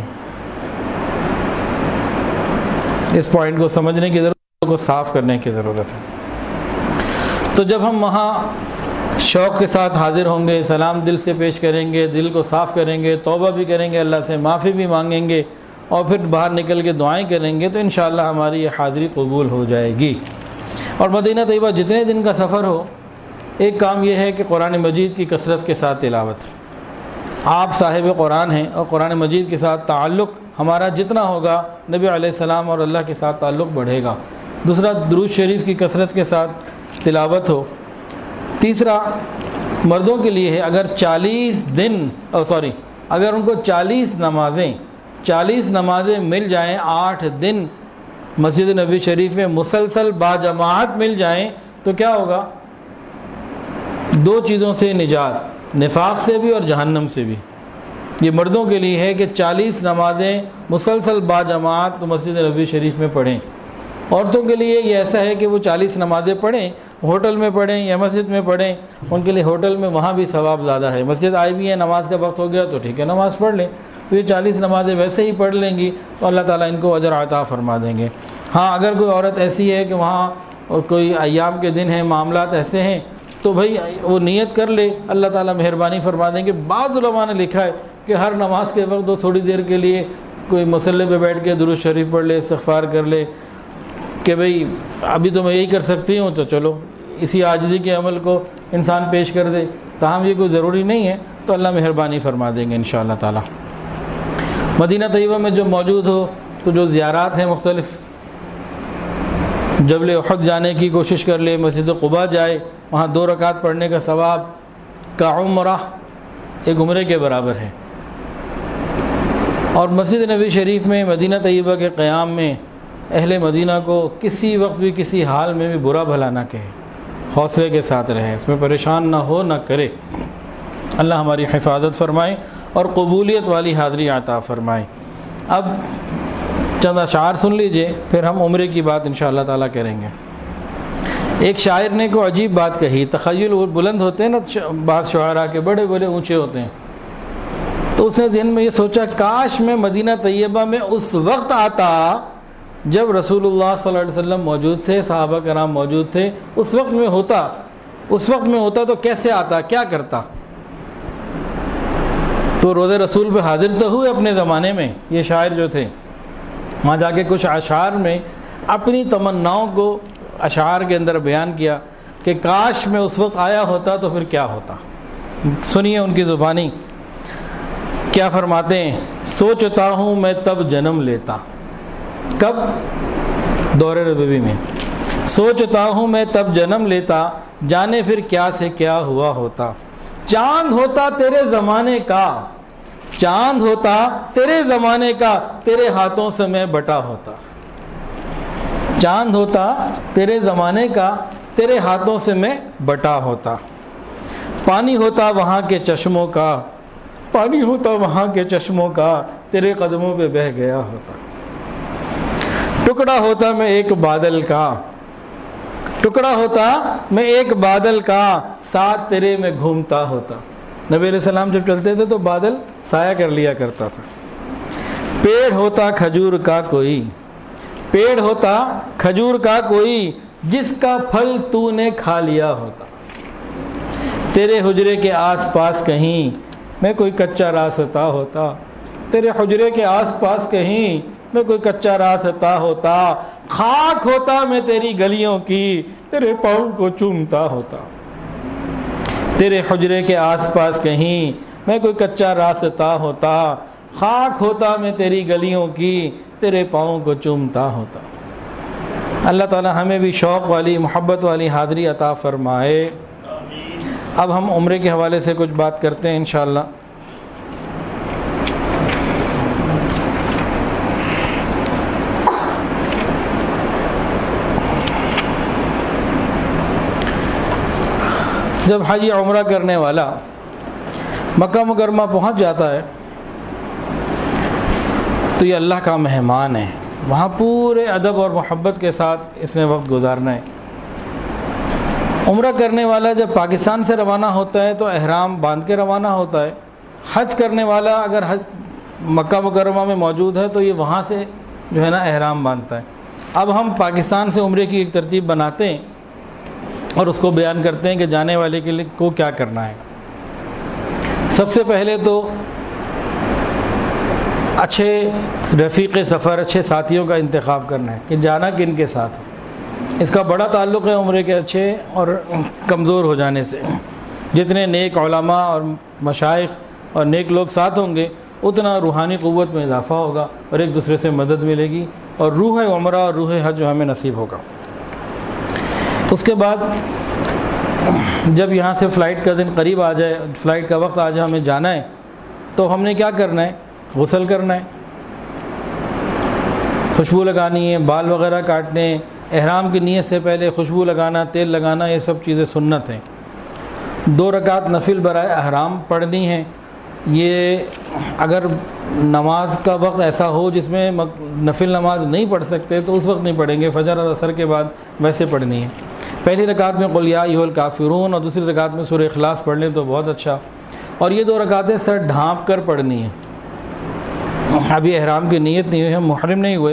اس پوائنٹ کو سمجھنے کی ضرورت، کو صاف کرنے کی ضرورت ہے۔ تو جب ہم وہاں شوق کے ساتھ حاضر ہوں گے، سلام دل سے پیش کریں گے، دل کو صاف کریں گے، توبہ بھی کریں گے، اللہ سے معافی بھی مانگیں گے، اور پھر باہر نکل کے دعائیں کریں گے، تو انشاءاللہ ہماری یہ حاضری قبول ہو جائے گی۔ اور مدینہ طیبہ جتنے دن کا سفر ہو، ایک کام یہ ہے کہ قرآن مجید کی کثرت کے ساتھ تلاوت۔ آپ صاحب قرآن ہیں اور قرآن مجید کے ساتھ تعلق ہمارا جتنا ہوگا، نبی علیہ السلام اور اللہ کے ساتھ تعلق بڑھے گا۔ دوسرا، درود شریف کی کثرت کے ساتھ تلاوت ہو۔ تیسرا، مردوں کے لیے ہے، اگر اگر ان کو 40 نمازیں مل جائیں، 8 دن مسجد نبی شریف میں مسلسل باجماعت مل جائیں، تو کیا ہوگا؟ 2 چیزوں سے نجات، نفاق سے بھی اور جہنم سے بھی۔ یہ مردوں کے لیے ہے کہ 40 نمازیں مسلسل باجماعت مسجد نبی شریف میں پڑھیں۔ عورتوں کے لیے یہ ایسا ہے کہ وہ 40 نمازیں پڑھیں، ہوٹل میں پڑھیں یا مسجد میں پڑھیں، ان کے لیے ہوٹل میں وہاں بھی ثواب زیادہ ہے۔ مسجد آئی بھی ہے، نماز کا وقت ہو گیا تو ٹھیک ہے، نماز پڑھ لیں، تو یہ 40 نمازیں ویسے ہی پڑھ لیں گی تو اللہ تعالیٰ ان کو اجر عطا فرما دیں گے۔ ہاں، اگر کوئی عورت ایسی ہے کہ وہاں کوئی ایام کے دن ہیں، معاملات ایسے ہیں، تو بھائی وہ نیت کر لے، اللہ تعالیٰ مہربانی فرما دیں گے۔ بعض علماء نے لکھا ہے کہ ہر نماز کے وقت وہ تھوڑی دیر کے لیے کوئی مصلی پہ بیٹھ کے درود شریف پڑھ لے، استغفار کر لے، کہ بھئی ابھی تو میں یہی کر سکتی ہوں، تو چلو اسی عاجزی کے عمل کو انسان پیش کر دے، تاہم یہ کوئی ضروری نہیں ہے، تو اللہ مہربانی فرما دیں گے انشاءاللہ تعالی۔ مدینہ طیبہ میں جو موجود ہو، تو جو زیارات ہیں مختلف، جبل احد جانے کی کوشش کر لے، مسجد قباء جائے، وہاں 2 رکعت پڑھنے کا ثواب کا عمرہ ایک عمرے کے برابر ہے۔ اور مسجد نبی شریف میں، مدینہ طیبہ کے قیام میں اہل مدینہ کو کسی وقت بھی، کسی حال میں بھی برا بھلا نہ کہے، حوصلے کے ساتھ رہے، اس میں پریشان نہ ہو، نہ کرے۔ اللہ ہماری حفاظت فرمائے اور قبولیت والی حاضری عطا فرمائے۔ اب چند اشعار سن لیجئے، پھر ہم عمرے کی بات انشاءاللہ تعالیٰ کریں گے۔ ایک شاعر نے کوئی عجیب بات کہی، تخیل بلند ہوتے ہیں نا بعض شعراء کے، بڑے بڑے اونچے ہوتے ہیں، تو اس نے ذہن میں یہ سوچا، کاش میں مدینہ طیبہ میں اس وقت آتا جب رسول اللہ صلی اللہ علیہ وسلم موجود تھے، صحابہ کرام موجود تھے، اس وقت میں ہوتا تو کیسے آتا، کیا کرتا؟ تو روضہ رسول پہ حاضر تو ہوئے اپنے زمانے میں یہ شاعر جو تھے، وہاں جا کے کچھ اشعار میں اپنی تمناؤں کو اشعار کے اندر بیان کیا کہ کاش میں اس وقت آیا ہوتا تو پھر کیا ہوتا۔ سنیے ان کی زبانی کیا فرماتے ہیں۔ سوچتا ہوں میں تب جنم لیتا، کب؟ دور نبوی میں۔ سوچتا ہوں میں تب جنم لیتا، جانے پھر کیا سے کیا ہوا ہوتا۔ چاند ہوتا تیرے زمانے کا، چاند ہوتا تیرے زمانے کا، تیرے ہاتھوں سے میں بٹا ہوتا۔ چاند ہوتا تیرے زمانے کا، تیرے ہاتھوں سے میں بٹا ہوتا۔ پانی ہوتا وہاں کے چشموں کا، پانی ہوتا وہاں کے چشموں کا، تیرے قدموں پہ بہہ گیا ہوتا۔ ٹکڑا ہوتا میں ایک بادل کا، ٹکڑا ہوتا میں ایک بادل کا، ساتھ تیرے میں گھومتا ہوتا۔ نبی علیہ السلام جب چلتے تھے تو بادل سایہ کر لیا کرتا تھا۔ پیڑ ہوتا کھجور کا کوئی، پیڑ ہوتا کھجور کا کوئی، جس کا پھل تو نے کھا لیا ہوتا، تیرے حجرے کے آس پاس کہیں میں کوئی کچا راستہ ہوتا، تیرے حجرے کے آس پاس کہیں میں کوئی کچا راستہ ہوتا، خاک ہوتا میں تیری گلیوں کی، تیرے پاؤں کو چومتا ہوتا، تیرے حجرے کے آس پاس کہیں میں کوئی کچا راستہ ہوتا، خاک ہوتا میں تیری گلیوں کی، تیرے پاؤں کو چومتا ہوتا۔ اللہ تعالی ہمیں بھی شوق والی، محبت والی حاضری عطا فرمائے۔ اب ہم عمرے کے حوالے سے کچھ بات کرتے ہیں انشاءاللہ۔ جب حج یا عمرہ کرنے والا مکہ مکرمہ پہنچ جاتا ہے تو یہ اللہ کا مہمان ہے، وہاں پورے ادب اور محبت کے ساتھ اس نے وقت گزارنا ہے۔ عمرہ کرنے والا جب پاکستان سے روانہ ہوتا ہے تو احرام باندھ کے روانہ ہوتا ہے۔ حج کرنے والا اگر حج مکہ مکرمہ میں موجود ہے تو یہ وہاں سے جو ہے نا احرام باندھتا ہے۔ اب ہم پاکستان سے عمرے کی ایک ترتیب بناتے ہیں اور اس کو بیان کرتے ہیں کہ جانے والے کے لیے کو کیا کرنا ہے۔ سب سے پہلے تو اچھے رفیق سفر، اچھے ساتھیوں کا انتخاب کرنا ہے کہ جانا کن کے ساتھ ہے۔ اس کا بڑا تعلق ہے عمرے کے اچھے اور کمزور ہو جانے سے۔ جتنے نیک علماء اور مشائخ اور نیک لوگ ساتھ ہوں گے اتنا روحانی قوت میں اضافہ ہوگا اور ایک دوسرے سے مدد ملے گی اور روح عمرہ اور روح حج جو ہمیں نصیب ہوگا۔ اس کے بعد جب یہاں سے فلائٹ کا دن قریب آ جائے، فلائٹ کا وقت آ جائے، ہمیں جانا ہے تو ہم نے کیا کرنا ہے؟ غسل کرنا ہے، خوشبو لگانی ہے، بال وغیرہ کاٹنے، احرام کی نیت سے پہلے خوشبو لگانا، تیل لگانا، یہ سب چیزیں سنت ہیں۔ 2 رکعت نفل برائے احرام پڑھنی ہے۔ یہ اگر نماز کا وقت ایسا ہو جس میں نفل نماز نہیں پڑھ سکتے تو اس وقت نہیں پڑھیں گے، فجر اور عصر کے بعد ویسے پڑھنی ہے۔ پہلی رکعت میں قل یا ایھا الکافرون اور دوسری رکعت میں سورہ اخلاص پڑھ لیں تو بہت اچھا۔ اور یہ 2 رکعتیں سر ڈھانپ کر پڑھنی ہیں۔ ابھی احرام کی نیت نہیں ہوئی، ہم محرم نہیں ہوئے،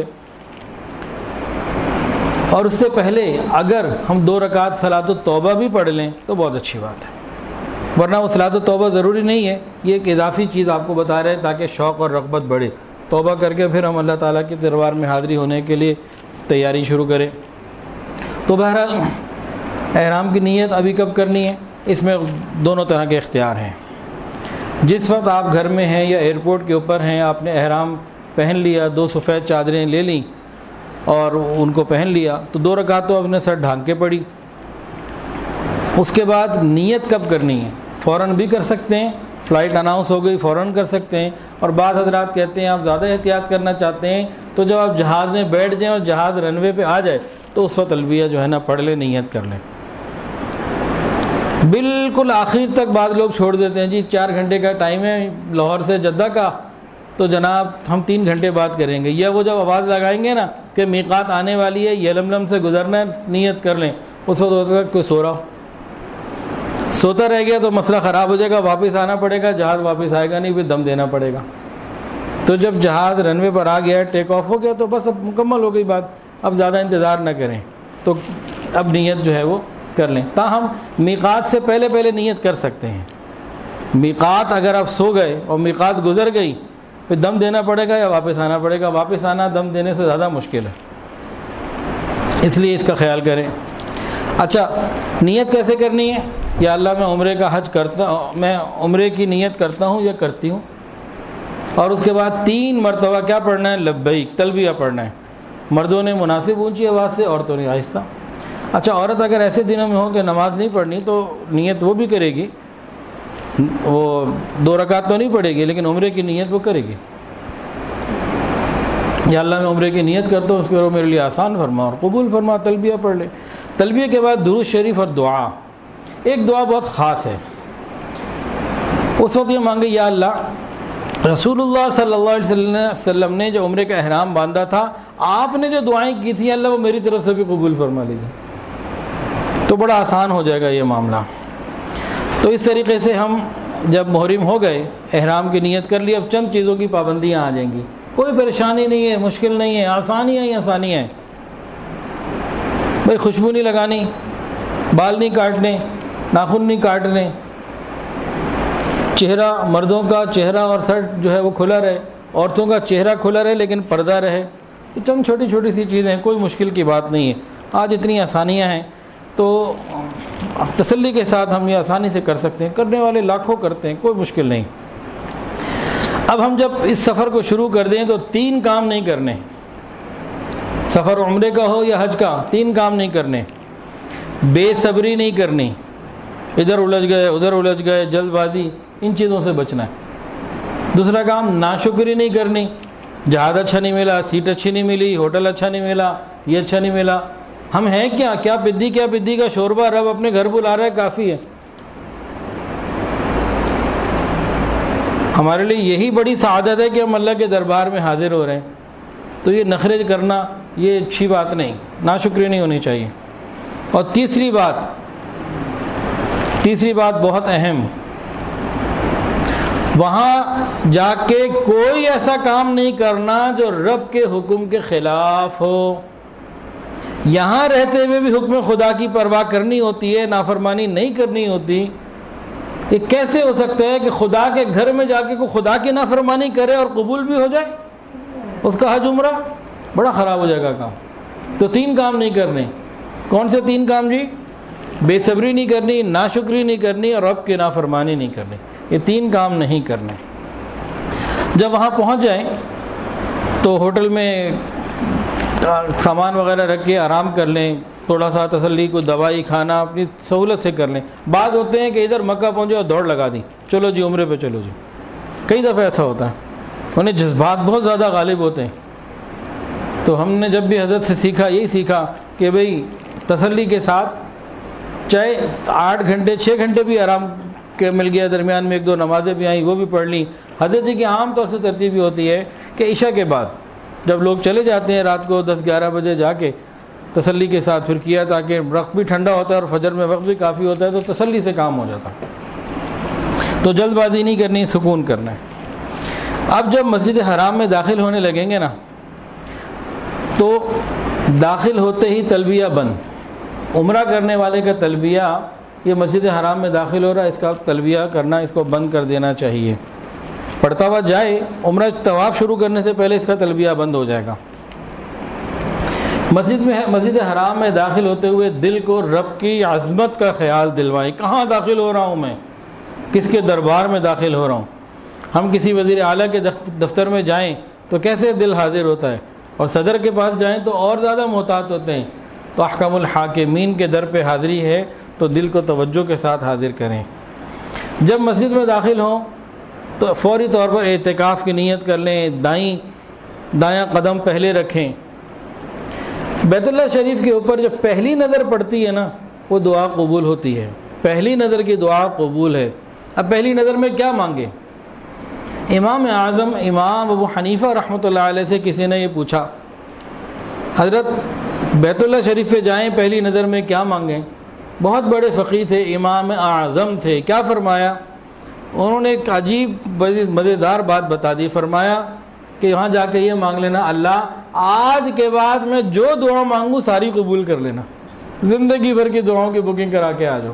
اور اس سے پہلے اگر ہم 2 رکعت صلاۃ التوبہ بھی پڑھ لیں تو بہت اچھی بات ہے، ورنہ وہ صلاۃ التوبہ ضروری نہیں ہے، یہ ایک اضافی چیز آپ کو بتا رہے ہیں تاکہ شوق اور رغبت بڑھے۔ توبہ کر کے پھر ہم اللہ تعالیٰ کے دربار میں حاضری ہونے کے لیے تیاری شروع کریں۔ تو بہرحال احرام کی نیت ابھی کب کرنی ہے؟ اس میں دونوں طرح کے اختیار ہیں۔ جس وقت آپ گھر میں ہیں یا ایئرپورٹ کے اوپر ہیں، آپ نے احرام پہن لیا، 2 سفید چادریں لے لیں اور ان کو پہن لیا تو 2 رکعت تو اپنے سر ڈھانک کے پڑھی۔ اس کے بعد نیت کب کرنی ہے؟ فوراً بھی کر سکتے ہیں، فلائٹ اناؤنس ہو گئی فوراً کر سکتے ہیں، اور بعض حضرات کہتے ہیں آپ زیادہ احتیاط کرنا چاہتے ہیں تو جب آپ جہاز میں بیٹھ جائیں اور جہاز رن وے پہ آ جائے تو اس وقت تلبیہ جو ہے نا پڑھ لیں، نیت کر لیں۔ بالکل آخر تک بعض لوگ چھوڑ دیتے ہیں، جی 4 گھنٹے کا ٹائم ہے لاہور سے جدہ کا، تو جناب ہم 3 گھنٹے بعد کریں گے، یا وہ جب آواز لگائیں گے نا کہ میقات آنے والی ہے، یلملم سے گزرنا ہے، نیت کر لیں، اس وقت ہوتا ہے کوئی سو رہا ہو، سوتا رہ گیا تو مسئلہ خراب ہو جائے گا، واپس آنا پڑے گا، جہاز واپس آئے گا نہیں، پھر دم دینا پڑے گا۔ تو جب جہاز رن وے پر آ گیا، ٹیک آف ہو گیا تو بس اب مکمل ہو گئی بات، اب زیادہ انتظار نہ کریں، تو اب نیت جو ہے وہ کر لیں۔ تاہم میقات سے پہلے پہلے نیت کر سکتے ہیں۔ میقات اگر آپ سو گئے اور میقات گزر گئی پھر دم دینا پڑے گا یا واپس آنا پڑے گا؟ واپس آنا دم دینے سے زیادہ مشکل ہے، اس لیے اس کا خیال کریں۔ اچھا، نیت کیسے کرنی ہے؟ یا اللہ میں عمرے کا حج کرتا ہوں، میں عمرے کی نیت کرتا ہوں یا کرتی ہوں، اور اس کے بعد 3 مرتبہ کیا پڑھنا ہے؟ لبیک، تلبیہ پڑھنا ہے۔ مردوں نے مناسب اونچی آواز سے، عورتوں نے آہستہ۔ اچھا، عورت اگر ایسے دنوں میں ہو کہ نماز نہیں پڑھنی تو نیت وہ بھی کرے گی، وہ 2 رکعت تو نہیں پڑھے گی لیکن عمرے کی نیت وہ کرے گی۔ یا اللہ میں عمرے کی نیت کرتا ہوں، اس کے بعد میرے لیے آسان فرما اور قبول فرما، تلبیہ پڑھ لے۔ تلبیہ کے بعد درود شریف اور دعا۔ ایک دعا بہت خاص ہے، اس وقت یہ مانگے، یا اللہ رسول اللہ صلی اللہ علیہ وسلم نے جو عمرے کا احرام باندھا تھا، آپ نے جو دعائیں کی تھیں اللہ وہ میری طرف سے بھی قبول فرما لیجیے، تو بڑا آسان ہو جائے گا یہ معاملہ۔ تو اس طریقے سے ہم جب محرم ہو گئے، احرام کی نیت کر لی، اب چند چیزوں کی پابندیاں آ جائیں گی۔ کوئی پریشانی نہیں ہے، مشکل نہیں ہے، آسانیاں ہی آسانیاں ہیں۔ بھائی خوشبو نہیں لگانی، بال نہیں کاٹنے، ناخن نہیں کاٹنے، چہرہ، مردوں کا چہرہ اور سر جو ہے وہ کھلا رہے، عورتوں کا چہرہ کھلا رہے لیکن پردہ رہے۔ یہ چند چھوٹی چھوٹی سی چیزیں ہیں، کوئی مشکل کی بات نہیں ہے۔ آج اتنی آسانیاں ہیں تو تسلی کے ساتھ ہم یہ آسانی سے کر سکتے ہیں، کرنے والے لاکھوں کرتے ہیں، کوئی مشکل نہیں۔ اب ہم جب اس سفر کو شروع کر دیں تو 3 کام نہیں کرنے، سفر عمرے کا ہو یا حج کا، 3 کام نہیں کرنے۔ بے صبری نہیں کرنی، ادھر الجھ گئے ادھر الجھ گئے، جلد بازی، ان چیزوں سے بچنا ہے۔ دوسرا کام ناشکری نہیں کرنی، جہاز اچھا نہیں ملا، سیٹ اچھی نہیں ملی، ہوٹل اچھا نہیں ملا، یہ اچھا نہیں ملا، ہم ہیں کیا پدی کا شوربہ رب اپنے گھر بلا رہا ہے، کافی ہے۔ ہمارے لیے یہی بڑی سعادت ہے کہ ہم اللہ کے دربار میں حاضر ہو رہے ہیں، تو یہ نخرے کرنا یہ اچھی بات نہیں، ناشکری نہیں ہونی چاہیے۔ اور تیسری بات بہت اہم، وہاں جا کے کوئی ایسا کام نہیں کرنا جو رب کے حکم کے خلاف ہو۔ یہاں رہتے ہوئے بھی حکم خدا کی پرواہ کرنی ہوتی ہے، نافرمانی نہیں کرنی ہوتی۔ یہ کیسے ہو سکتا ہے کہ خدا کے گھر میں جا کے کوئی خدا کی نافرمانی کرے اور قبول بھی ہو جائے؟ اس کا حج عمرہ بڑا خراب ہو جائے گا کام۔ تو 3 کام نہیں کرنے۔ کون سے 3 کام جی؟ بے صبری نہیں کرنی، ناشکری نہیں کرنی اور رب کی نافرمانی نہیں کرنی۔ یہ 3 کام نہیں کرنے۔ جب وہاں پہنچ جائیں تو ہوٹل میں سامان وغیرہ رکھ کے آرام کر لیں، تھوڑا سا تسلی کو دوائی کھانا اپنی سہولت سے کر لیں۔ بعض ہوتے ہیں کہ ادھر مکہ پہنچے اور دوڑ لگا دی، چلو جی عمرے پہ چلو جی۔ کئی دفعہ ایسا ہوتا ہے، انہیں جذبات بہت زیادہ غالب ہوتے ہیں۔ تو ہم نے جب بھی حضرت سے سیکھا، یہی سیکھا کہ بھئی تسلی کے ساتھ، چاہے 8 گھنٹے 6 گھنٹے بھی آرام کے مل گیا، درمیان میں 1-2 نمازیں بھی آئیں وہ بھی پڑھ لیں۔ حضرت جی کی عام طور سے ترتیب بھی ہوتی ہے کہ عشاء کے بعد جب لوگ چلے جاتے ہیں رات کو 10-11 بجے جا کے تسلی کے ساتھ پھر کیا، تاکہ وقت بھی ٹھنڈا ہوتا ہے اور فجر میں وقت بھی کافی ہوتا ہے، تو تسلی سے کام ہو جاتا۔ تو جلد بازی نہیں کرنی، سکون کرنا ہے۔ اب جب مسجد حرام میں داخل ہونے لگیں گے نا، تو داخل ہوتے ہی تلبیہ بند، عمرہ کرنے والے کا تلبیہ، یہ مسجد حرام میں داخل ہو رہا ہے، اس کا تلبیہ کرنا، اس کو بند کر دینا چاہیے۔ پڑھتا ہوا جائے، عمرہ طواف شروع کرنے سے پہلے اس کا تلبیہ بند ہو جائے گا۔ مسجد حرام میں داخل ہوتے ہوئے دل کو رب کی عظمت کا خیال دلوائیں، کہاں داخل ہو رہا ہوں میں، کس کے دربار میں داخل ہو رہا ہوں۔ ہم کسی وزیر اعلیٰ کے دفتر میں جائیں تو کیسے دل حاضر ہوتا ہے، اور صدر کے پاس جائیں تو اور زیادہ محتاط ہوتے ہیں۔ تو احکم الحاکمین کے در پہ حاضری ہے تو دل کو توجہ کے ساتھ حاضر کریں۔ جب مسجد میں داخل ہوں تو فوری طور پر اعتکاف کی نیت کر لیں، دایاں قدم پہلے رکھیں۔ بیت اللہ شریف کے اوپر جب پہلی نظر پڑتی ہے نا، وہ دعا قبول ہوتی ہے، پہلی نظر کی دعا قبول ہے۔ اب پہلی نظر میں کیا مانگے؟ امام اعظم امام ابو حنیفہ رحمۃ اللہ علیہ سے کسی نے یہ پوچھا، حضرت بیت اللہ شریف پہ جائیں پہلی نظر میں کیا مانگیں؟ بہت بڑے فقیہ تھے، امام اعظم تھے، کیا فرمایا؟ انہوں نے ایک عجیب مزیدار بات بتا دی، فرمایا کہ وہاں جا کے یہ مانگ لینا، اللہ آج کے بعد میں جو دعا مانگوں ساری قبول کر لینا، زندگی بھر کی دعاؤں کی بکنگ کرا کے آ جاؤ۔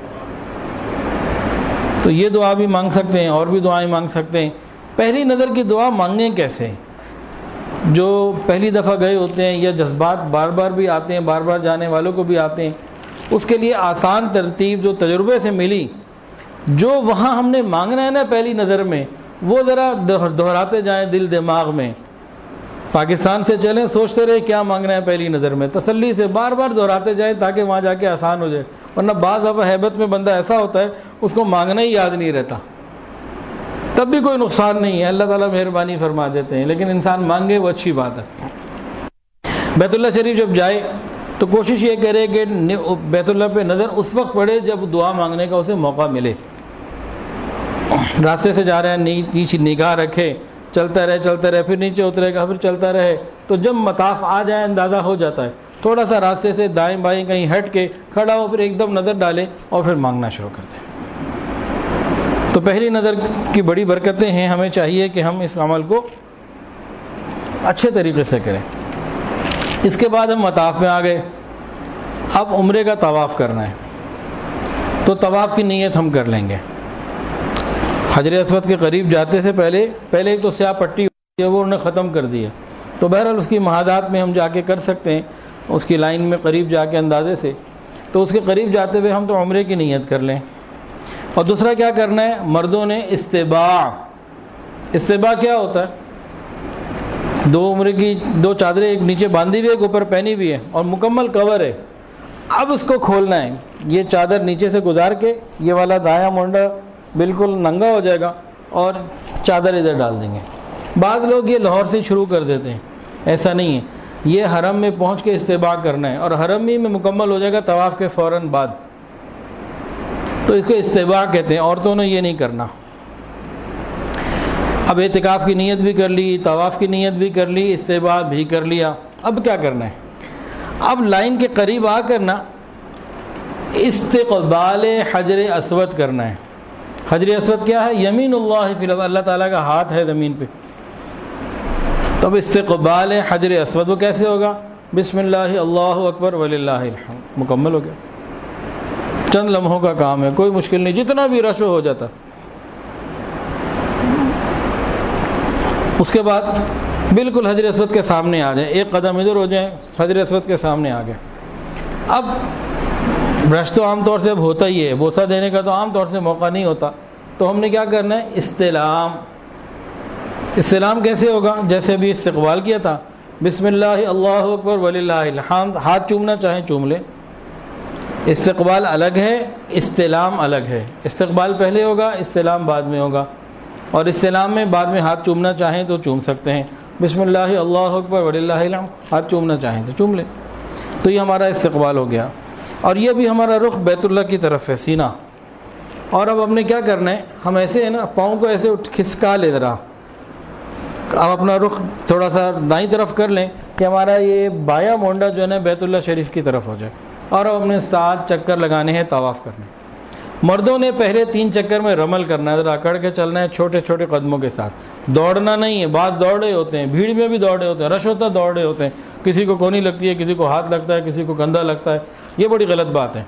تو یہ دعا بھی مانگ سکتے ہیں، اور بھی دعائیں مانگ سکتے ہیں۔ پہلی نظر کی دعا مانگیں کیسے؟ جو پہلی دفعہ گئے ہوتے ہیں یا جذبات بار بار بھی آتے ہیں، بار بار جانے والوں کو بھی آتے ہیں، اس کے لیے آسان ترتیب جو تجربے سے ملی، جو وہاں ہم نے مانگنا ہے نا پہلی نظر میں، وہ ذرا دہراتے جائیں دل دماغ میں۔ پاکستان سے چلیں، سوچتے رہے کیا مانگنا ہے پہلی نظر میں، تسلی سے بار بار دہراتے جائیں تاکہ وہاں جا کے آسان ہو جائے، ورنہ بعض دفعہ ہیبت میں بندہ ایسا ہوتا ہے اس کو مانگنا ہی یاد نہیں رہتا، تب بھی کوئی نقصان نہیں ہے، اللہ تعالیٰ مہربانی فرما دیتے ہیں، لیکن انسان مانگے وہ اچھی بات ہے۔ بیت اللہ شریف جب جائے تو کوشش یہ کرے کہ بیت اللہ پہ نظر اس وقت پڑے جب دعا مانگنے کا اسے موقع ملے۔ راستے سے جا رہے ہیں، نیچے نگاہ رکھے، چلتا رہے، پھر نیچے اترے گا، پھر چلتا رہے، تو جب مطاف آ جائے اندازہ ہو جاتا ہے، تھوڑا سا راستے سے دائیں بائیں کہیں ہٹ کے کھڑا ہو، پھر ایک دم نظر ڈالے اور پھر مانگنا شروع کر دیں۔ تو پہلی نظر کی بڑی برکتیں ہیں، ہمیں چاہیے کہ ہم اس عمل کو اچھے طریقے سے کریں۔ اس کے بعد ہم مطاف میں آ گئے، اب عمرے کا طواف کرنا ہے، تو طواف کی نیت ہم کر لیں گے۔ حجر اسود کے قریب جاتے سے پہلے ایک تو سیاہ پٹی ہوتی ہے وہ انہوں نے ختم کر دی ہے، تو بہرحال اس کی محاذات میں ہم جا کے کر سکتے ہیں، اس کی لائن میں قریب جا کے اندازے سے، تو اس کے قریب جاتے ہوئے ہم تو عمرے کی نیت کر لیں۔ اور دوسرا کیا کرنا ہے، مردوں نے استباع کیا ہوتا ہے، دو عمرے کی دو چادریں، ایک نیچے باندھی ہوئی ہے ایک اوپر پہنی ہوئی ہے اور مکمل کور ہے، اب اس کو کھولنا ہے، یہ چادر نیچے سے گزار کے یہ والا دایاں مونڈا بالکل ننگا ہو جائے گا اور چادر ادھر ڈال دیں گے۔ بعض لوگ یہ لاہور سے شروع کر دیتے ہیں، ایسا نہیں ہے، یہ حرم میں پہنچ کے استباع کرنا ہے اور حرم ہی میں مکمل ہو جائے گا طواف کے فوراً بعد، تو اس کو استباع کہتے ہیں۔ عورتوں نے یہ نہیں کرنا۔ اب اعتکاف کی نیت بھی کر لی، طواف کی نیت بھی کر لی، استباع بھی کر لیا، اب کیا کرنا ہے، اب لائن کے قریب آ کر نا استقبال حجر اسود کرنا ہے۔ حجر اسود کیا ہے، یمین اللہ فی الارض، اللہ تعالیٰ کا ہاتھ ہے زمین پہ، تب استقبال حجر اسود وہ کیسے ہوگا، بسم اللہ اللہ اکبر وللہ الحمد، مکمل ہو گیا، چند لمحوں کا کام ہے، کوئی مشکل نہیں، جتنا بھی رش ہو جاتا۔ اس کے بعد بالکل حجر اسود کے سامنے آ جائیں، ایک قدم ادھر ہو جائیں، حجر اسود کے سامنے آ گئے۔ اب برش تو عام طور سے اب ہوتا ہی ہے، بوسہ دینے کا تو عام طور سے موقع نہیں ہوتا، تو ہم نے کیا کرنا ہے، استلام کیسے ہوگا، جیسے ابھی استقبال کیا تھا، بسم اللہ اللہ اکبر وللہ الحمد، ہاتھ چومنا چاہیں چوم لیں، استقبال الگ ہے، استلام الگ ہے، استقبال پہلے ہوگا، استلام بعد میں ہوگا، اور استلام میں بعد میں ہاتھ چومنا چاہیں تو چوم سکتے ہیں، بسم اللہ اللہ اکبر وللہ الحمد، ہاتھ چومنا چاہیں تو چوم لیں، تو یہ ہمارا استقبال ہو گیا۔ اور یہ بھی ہمارا رخ بیت اللہ کی طرف ہے، سینہ۔ اور اب ہم نے کیا کرنا ہے، ہم ایسے ہے نا پاؤں کو ایسے کھسکا لے ذرا، اب اپنا رخ تھوڑا سا دائیں طرف کر لیں کہ ہمارا یہ بایاں مونڈا جو ہے نا بیت اللہ شریف کی طرف ہو جائے، اور اب ہم نے 7 چکر لگانے ہیں، طواف کرنے۔ مردوں نے پہلے 3 چکر میں رمل کرنا ہے، ذرا اکڑ کے چلنا ہے چھوٹے چھوٹے قدموں کے ساتھ، دوڑنا نہیں ہے، بعض دوڑ رہے ہوتے ہیں، بھیڑ میں بھی دوڑ رہے ہوتے ہیں، رش ہوتا ہے دوڑ رہے ہوتے ہیں، کسی کو کونی لگتی ہے، کسی کو ہاتھ لگتا ہے، کسی کو کندھا لگتا ہے، یہ بڑی غلط بات ہے۔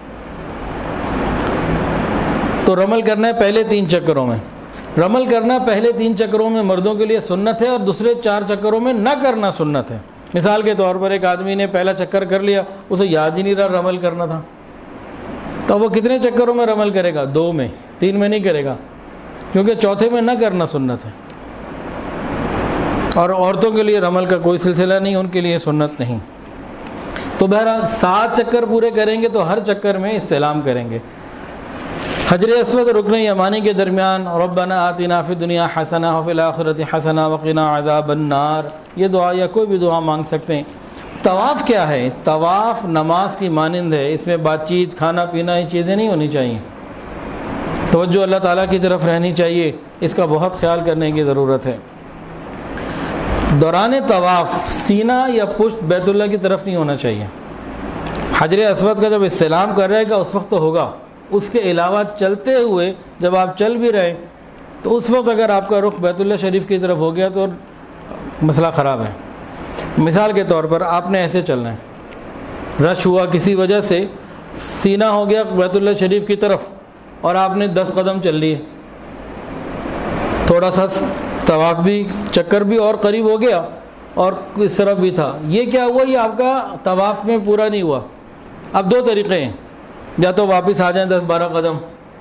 تو رمل کرنا ہے پہلے 3 چکروں میں، رمل کرنا پہلے 3 چکروں میں مردوں کے لیے سنت ہے، اور دوسرے 4 چکروں میں نہ کرنا سنت ہے۔ مثال کے طور پر ایک آدمی نے پہلا چکر کر لیا، اسے یاد ہی نہیں رہا رمل کرنا تھا، تو وہ کتنے چکروں میں رمل کرے گا، 2 میں، 3 میں نہیں کرے گا، کیونکہ چوتھے میں نہ کرنا سنت ہے۔ اور عورتوں کے لیے رمل کا کوئی سلسلہ نہیں، ان کے لیے سنت نہیں۔ تو بہرحال 7 چکر پورے کریں گے تو ہر چکر میں استلام کریں گے۔ حجر اسود رکن یمانی کے درمیان ربنا آتنا فی الدنیا حسنہ وفی الآخرۃ حسنہ وقنا عذاب النار، یہ دعا یا کوئی بھی دعا مانگ سکتے ہیں۔ طواف کیا ہے، طواف نماز کی مانند ہے، اس میں بات چیت، کھانا پینا، یہ چیزیں نہیں ہونی چاہیے، توجہ اللہ تعالیٰ کی طرف رہنی چاہیے، اس کا بہت خیال کرنے کی ضرورت ہے۔ دوران طواف سینہ یا پشت بیت اللہ کی طرف نہیں ہونا چاہیے۔ حجر اسود کا جب استلام کر رہے گا اس وقت تو ہوگا، اس کے علاوہ چلتے ہوئے جب آپ چل بھی رہے تو اس وقت اگر آپ کا رخ بیت اللہ شریف کی طرف ہو گیا تو مسئلہ خراب ہے۔ مثال کے طور پر آپ نے ایسے چلنا ہے، رش ہوا کسی وجہ سے، سینہ ہو گیا بیت اللہ شریف کی طرف اور آپ نے 10 قدم چل لیے، تھوڑا سا طواف بھی چکر بھی اور قریب ہو گیا اور اس طرف بھی تھا، یہ کیا ہوا، یہ آپ کا طواف میں پورا نہیں ہوا۔ اب 2 طریقے ہیں، یا تو واپس آ جائیں 10-12 قدم،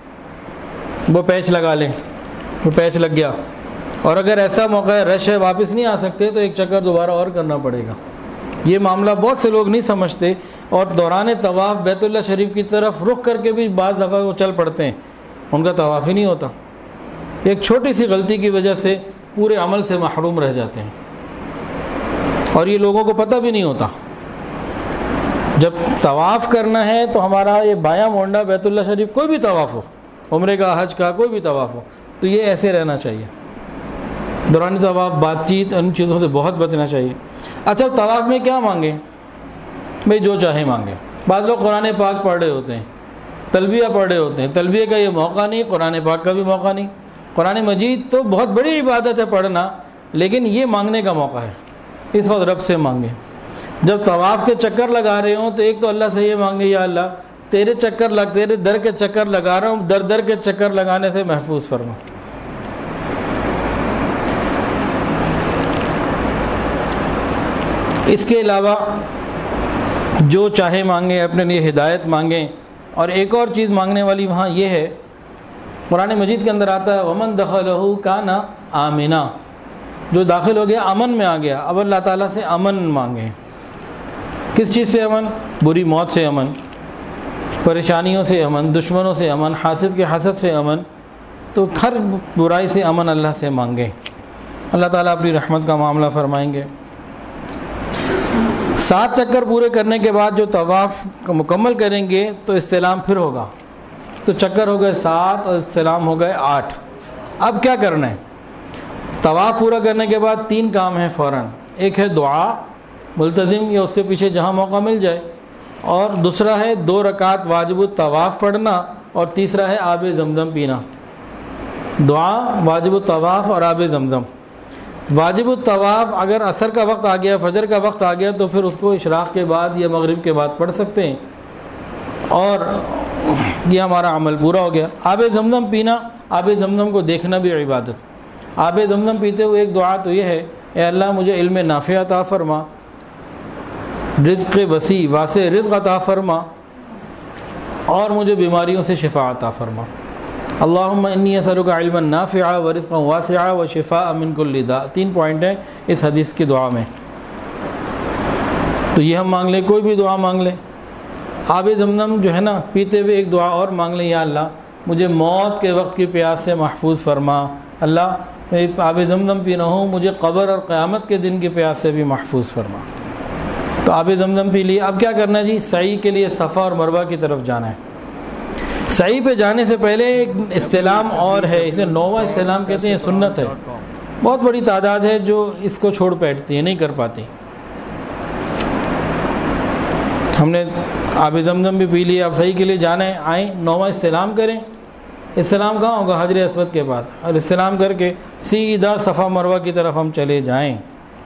وہ پیچ لگا لیں، وہ پیچ لگ گیا، اور اگر ایسا موقع ہے رش ہے واپس نہیں آ سکتے تو 1 چکر دوبارہ اور کرنا پڑے گا۔ یہ معاملہ بہت سے لوگ نہیں سمجھتے، اور دوران طواف بیت اللہ شریف کی طرف رخ کر کے بھی بعض دفعہ وہ چل پڑتے ہیں، ان کا طواف ہی نہیں ہوتا، ایک چھوٹی سی غلطی کی وجہ سے پورے عمل سے محروم رہ جاتے ہیں، اور یہ لوگوں کو پتہ بھی نہیں ہوتا۔ جب طواف کرنا ہے تو ہمارا یہ بایاں مونڈا بیت اللہ شریف، کوئی بھی طواف ہو، عمرے کا، حج کا، کوئی بھی طواف ہو، تو یہ ایسے رہنا چاہیے۔ دوران طواف بات چیت، ان چیزوں سے بہت بچنا چاہیے۔ اچھا طواف میں کیا مانگیں، بھئی جو چاہے مانگیں۔ بعض لوگ قرآن پاک پڑھ رہے ہوتے ہیں، تلبیہ پڑھ رہے ہوتے ہیں، تلبیہ کا یہ موقع نہیں، قرآن پاک کا بھی موقع نہیں۔ قرآن مجید تو بہت بڑی عبادت ہے پڑھنا، لیکن یہ مانگنے کا موقع ہے۔ اس وقت رب سے مانگیں. جب طواف کے چکر لگا رہے ہوں تو ایک تو اللہ سے یہ مانگے یا اللہ تیرے در کے چکر لگا رہا ہوں, در کے چکر لگانے سے محفوظ فرما. اس کے علاوہ جو چاہے مانگیں, اپنے لیے ہدایت مانگیں. اور ایک اور چیز مانگنے والی وہاں یہ ہے, قرآن مجید کے اندر آتا ہے ومن دخلہ کان آمنا, جو داخل ہو گیا امن میں آ گیا. اب اللہ تعالیٰ سے امن مانگیں. کس چیز سے امن؟ بری موت سے امن, پریشانیوں سے امن, دشمنوں سے امن, حاسد کے حسد سے امن. تو ہر برائی سے امن اللہ سے مانگیں. اللہ تعالیٰ اپنی رحمت کا معاملہ فرمائیں گے. 7 چکر پورے کرنے کے بعد جو طواف مکمل کریں گے تو استلام پھر ہوگا. تو چکر ہو گئے 7 اور استلام ہو گئے 8. اب کیا کرنا ہے؟ طواف پورا کرنے کے بعد 3 کام ہیں فوراً. ایک ہے دعا ملتزم یا اس کے پیچھے جہاں موقع مل جائے, اور دوسرا ہے 2 رکعت واجب الطواف پڑھنا, اور تیسرا ہے آب زمزم پینا. دعا, واجب الطواف اور آب زمزم. واجب الطواف اگر عصر کا وقت آ گیا, فجر کا وقت آ گیا, تو پھر اس کو اشراق کے بعد یا مغرب کے بعد پڑھ سکتے ہیں, اور یہ ہمارا عمل پورا ہو گیا. آب زمزم پینا, آب زمزم کو دیکھنا بھی عبادت. آب زمزم پیتے ہوئے ایک دعا تو یہ ہے, اے اللہ مجھے علم نافع عطا فرما, رزق وسیع واسع رزق عطا فرما, اور مجھے بیماریوں سے شفا عطا فرما. اللہم انی اسألک علما نافعا ورزقا واسعا وشفاء من کل داء. 3 پوائنٹ ہیں اس حدیث کی دعا میں. تو یہ ہم مانگ لیں, کوئی بھی دعا مانگ لیں. آب زمزم جو ہے نا پیتے ہوئے ایک دعا اور مانگ لیں, یا اللہ مجھے موت کے وقت کی پیاس سے محفوظ فرما. اللہ میں آب زمزم پی رہا ہوں, مجھے قبر اور قیامت کے دن کی پیاس سے بھی محفوظ فرما. تو آب زمزم پی لیے. اب کیا کرنا ہے جی؟ سعی کے لیے صفا اور مروہ کی طرف جانا ہے. سعی پہ جانے سے پہلے ایک استلام اور ہے, اسے 9واں استلام کہتے ہیں, سنت ہے. بہت بڑی تعداد ہے جو اس کو چھوڑ بیٹھتی ہے, نہیں کر پاتی. ہم نے آب زمزم بھی پی لیے, اب سعی کے لیے جانا ہے, آئیں 9واں استلام کریں. استلام کہاں ہوگا؟ حجر اسود کے پاس. اور استلام کر کے سیدھا صفا مروہ کی طرف ہم چلے جائیں.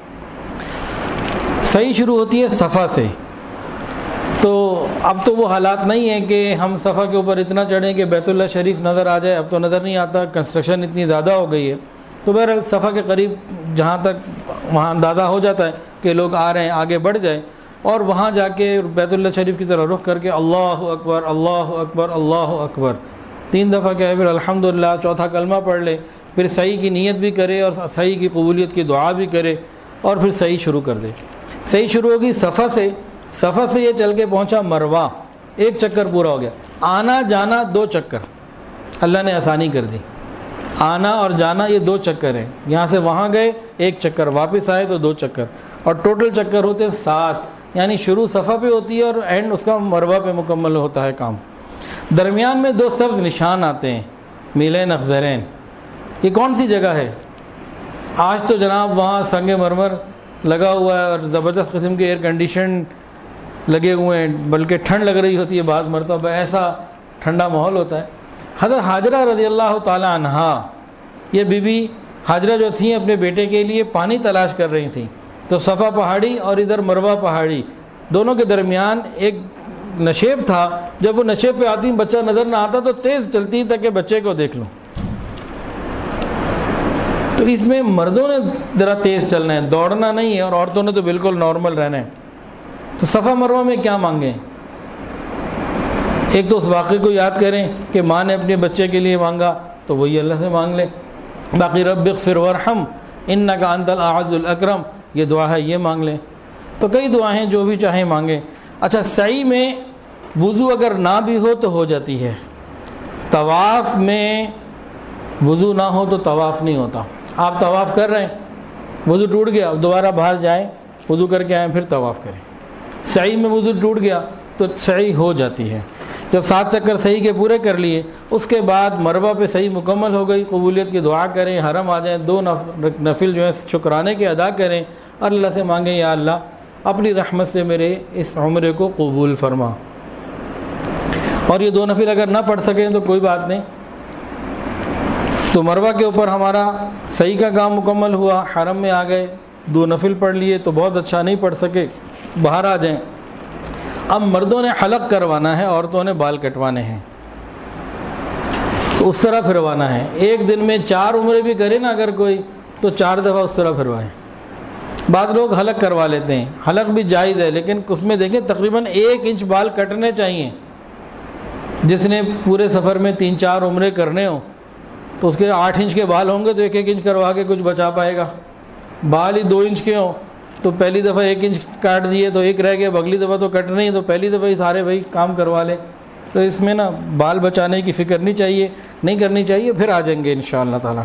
صحیح شروع ہوتی ہے صفا سے. تو اب تو وہ حالات نہیں ہیں کہ ہم صفا کے اوپر اتنا چڑھیں کہ بیت اللہ شریف نظر آ جائے. اب تو نظر نہیں آتا, کنسٹرکشن اتنی زیادہ ہو گئی ہے. تو بہرحال صفا کے قریب جہاں تک وہاں اندازہ ہو جاتا ہے کہ لوگ آ رہے ہیں, آگے بڑھ جائیں, اور وہاں جا کے بیت اللہ شریف کی طرف رخ کر کے اللہ اکبر اللہ اکبر اللہ اکبر 3 دفعہ کہے, پھر الحمدللہ 4تھا کلمہ پڑھ لے, پھر صحیح کی نیت بھی کرے اور صحیح کی قبولیت کی دعا بھی کرے, اور پھر صحیح شروع کر دے. صحیح شروع ہوگی صفا سے. صفا سے یہ چل کے پہنچا مروہ, 1 چکر پورا ہو گیا. آنا جانا 2 چکر اللہ نے آسانی کر دی. آنا اور جانا یہ 2 چکر ہیں. یہاں سے وہاں گئے 1 چکر, واپس آئے تو 2 چکر, اور ٹوٹل چکر ہوتے 7. یعنی شروع صفا پہ ہوتی ہے اور اینڈ اس کا مروہ پہ مکمل ہوتا ہے کام. درمیان میں 2 سبز نشان آتے ہیں, میلین اخضرین. یہ کون سی جگہ ہے؟ آج تو جناب وہاں سنگ مرمر لگا ہوا ہے اور زبردست قسم کے ایئر کنڈیشن لگے ہوئے ہیں, بلکہ ٹھنڈ لگ رہی ہوتی ہے بعض مرتبہ, ایسا ٹھنڈا ماحول ہوتا ہے. حضرت حاجرہ رضی اللہ تعالی عنہا, یہ بی بی حاجرہ جو تھیں اپنے بیٹے کے لیے پانی تلاش کر رہی تھیں. تو صفا پہاڑی اور ادھر مروہ پہاڑی, دونوں کے درمیان ایک نشیب تھا. جب وہ نشیب پہ آتی بچہ نظر نہ آتا تو تیز چلتی تاکہ بچے کو دیکھ لوں. تو اس میں مردوں نے ذرا تیز چلنا ہے, دوڑنا نہیں ہے, اور عورتوں نے تو بالکل نارمل رہنا ہے. تو صفا مروہ میں کیا مانگیں؟ ایک تو اس واقعے کو یاد کریں کہ ماں نے اپنے بچے کے لیے مانگا تو وہی اللہ سے مانگ لیں. باقی رب اغفر وارحم انک انت الاعز الاکرم, یہ دعا ہے, یہ مانگ لیں. تو کئی دعائیں جو بھی چاہیں مانگیں. اچھا, سعی میں وضو اگر نہ بھی ہو تو ہو جاتی ہے. طواف میں وضو نہ ہو تو طواف نہیں ہوتا. آپ طواف کر رہے ہیں, وضو ٹوٹ گیا, اب دوبارہ باہر جائیں, وضو کر کے آئیں, پھر طواف کریں. سعی میں وضو ٹوٹ گیا تو سعی ہو جاتی ہے. جب 7 چکر صحیح کے پورے کر لیے, اس کے بعد مروہ پہ صحیح مکمل ہو گئی, قبولیت کی دعا کریں, حرم آ جائیں, 2 نفل جو ہیں شکرانے کے ادا کریں, اور اللہ سے مانگیں یا اللہ اپنی رحمت سے میرے اس عمرے کو قبول فرما. اور یہ 2 نفل اگر نہ پڑھ سکیں تو کوئی بات نہیں. تو مروہ کے اوپر ہمارا صحیح کا کام مکمل ہوا, حرم میں آ گئے, 2 نفل پڑھ لیے تو بہت اچھا، نہیں پڑھ سکے باہر آ جائیں۔ اب مردوں نے حلق کروانا ہے، عورتوں نے بال کٹوانے ہیں، تو اس طرح پھروانا ہے۔ ایک دن میں 4 عمرے بھی کرے نا اگر کوئی، تو 4 دفعہ اس طرح پھروائیں۔ بعض لوگ حلق کروا لیتے ہیں، حلق بھی جائز ہے، لیکن اس میں دیکھیں تقریباً 1 انچ بال کٹنے چاہیے۔ جس نے پورے سفر میں 3-4 عمرے کرنے ہوں تو اس کے 8 انچ کے بال ہوں گے تو 1-1 انچ کروا کے کچھ بچا پائے گا۔ بال ہی 2 انچ کے ہوں تو پہلی دفعہ 1 انچ کاٹ دیے تو 1 رہ گیا، اگلی دفعہ تو کٹنے ہی، تو پہلی دفعہ ہی سارے بھائی کام کروا لیں۔ تو اس میں نا بال بچانے کی فکر نہیں کرنی چاہیے، پھر آ جائیں گے انشاءاللہ تعالی۔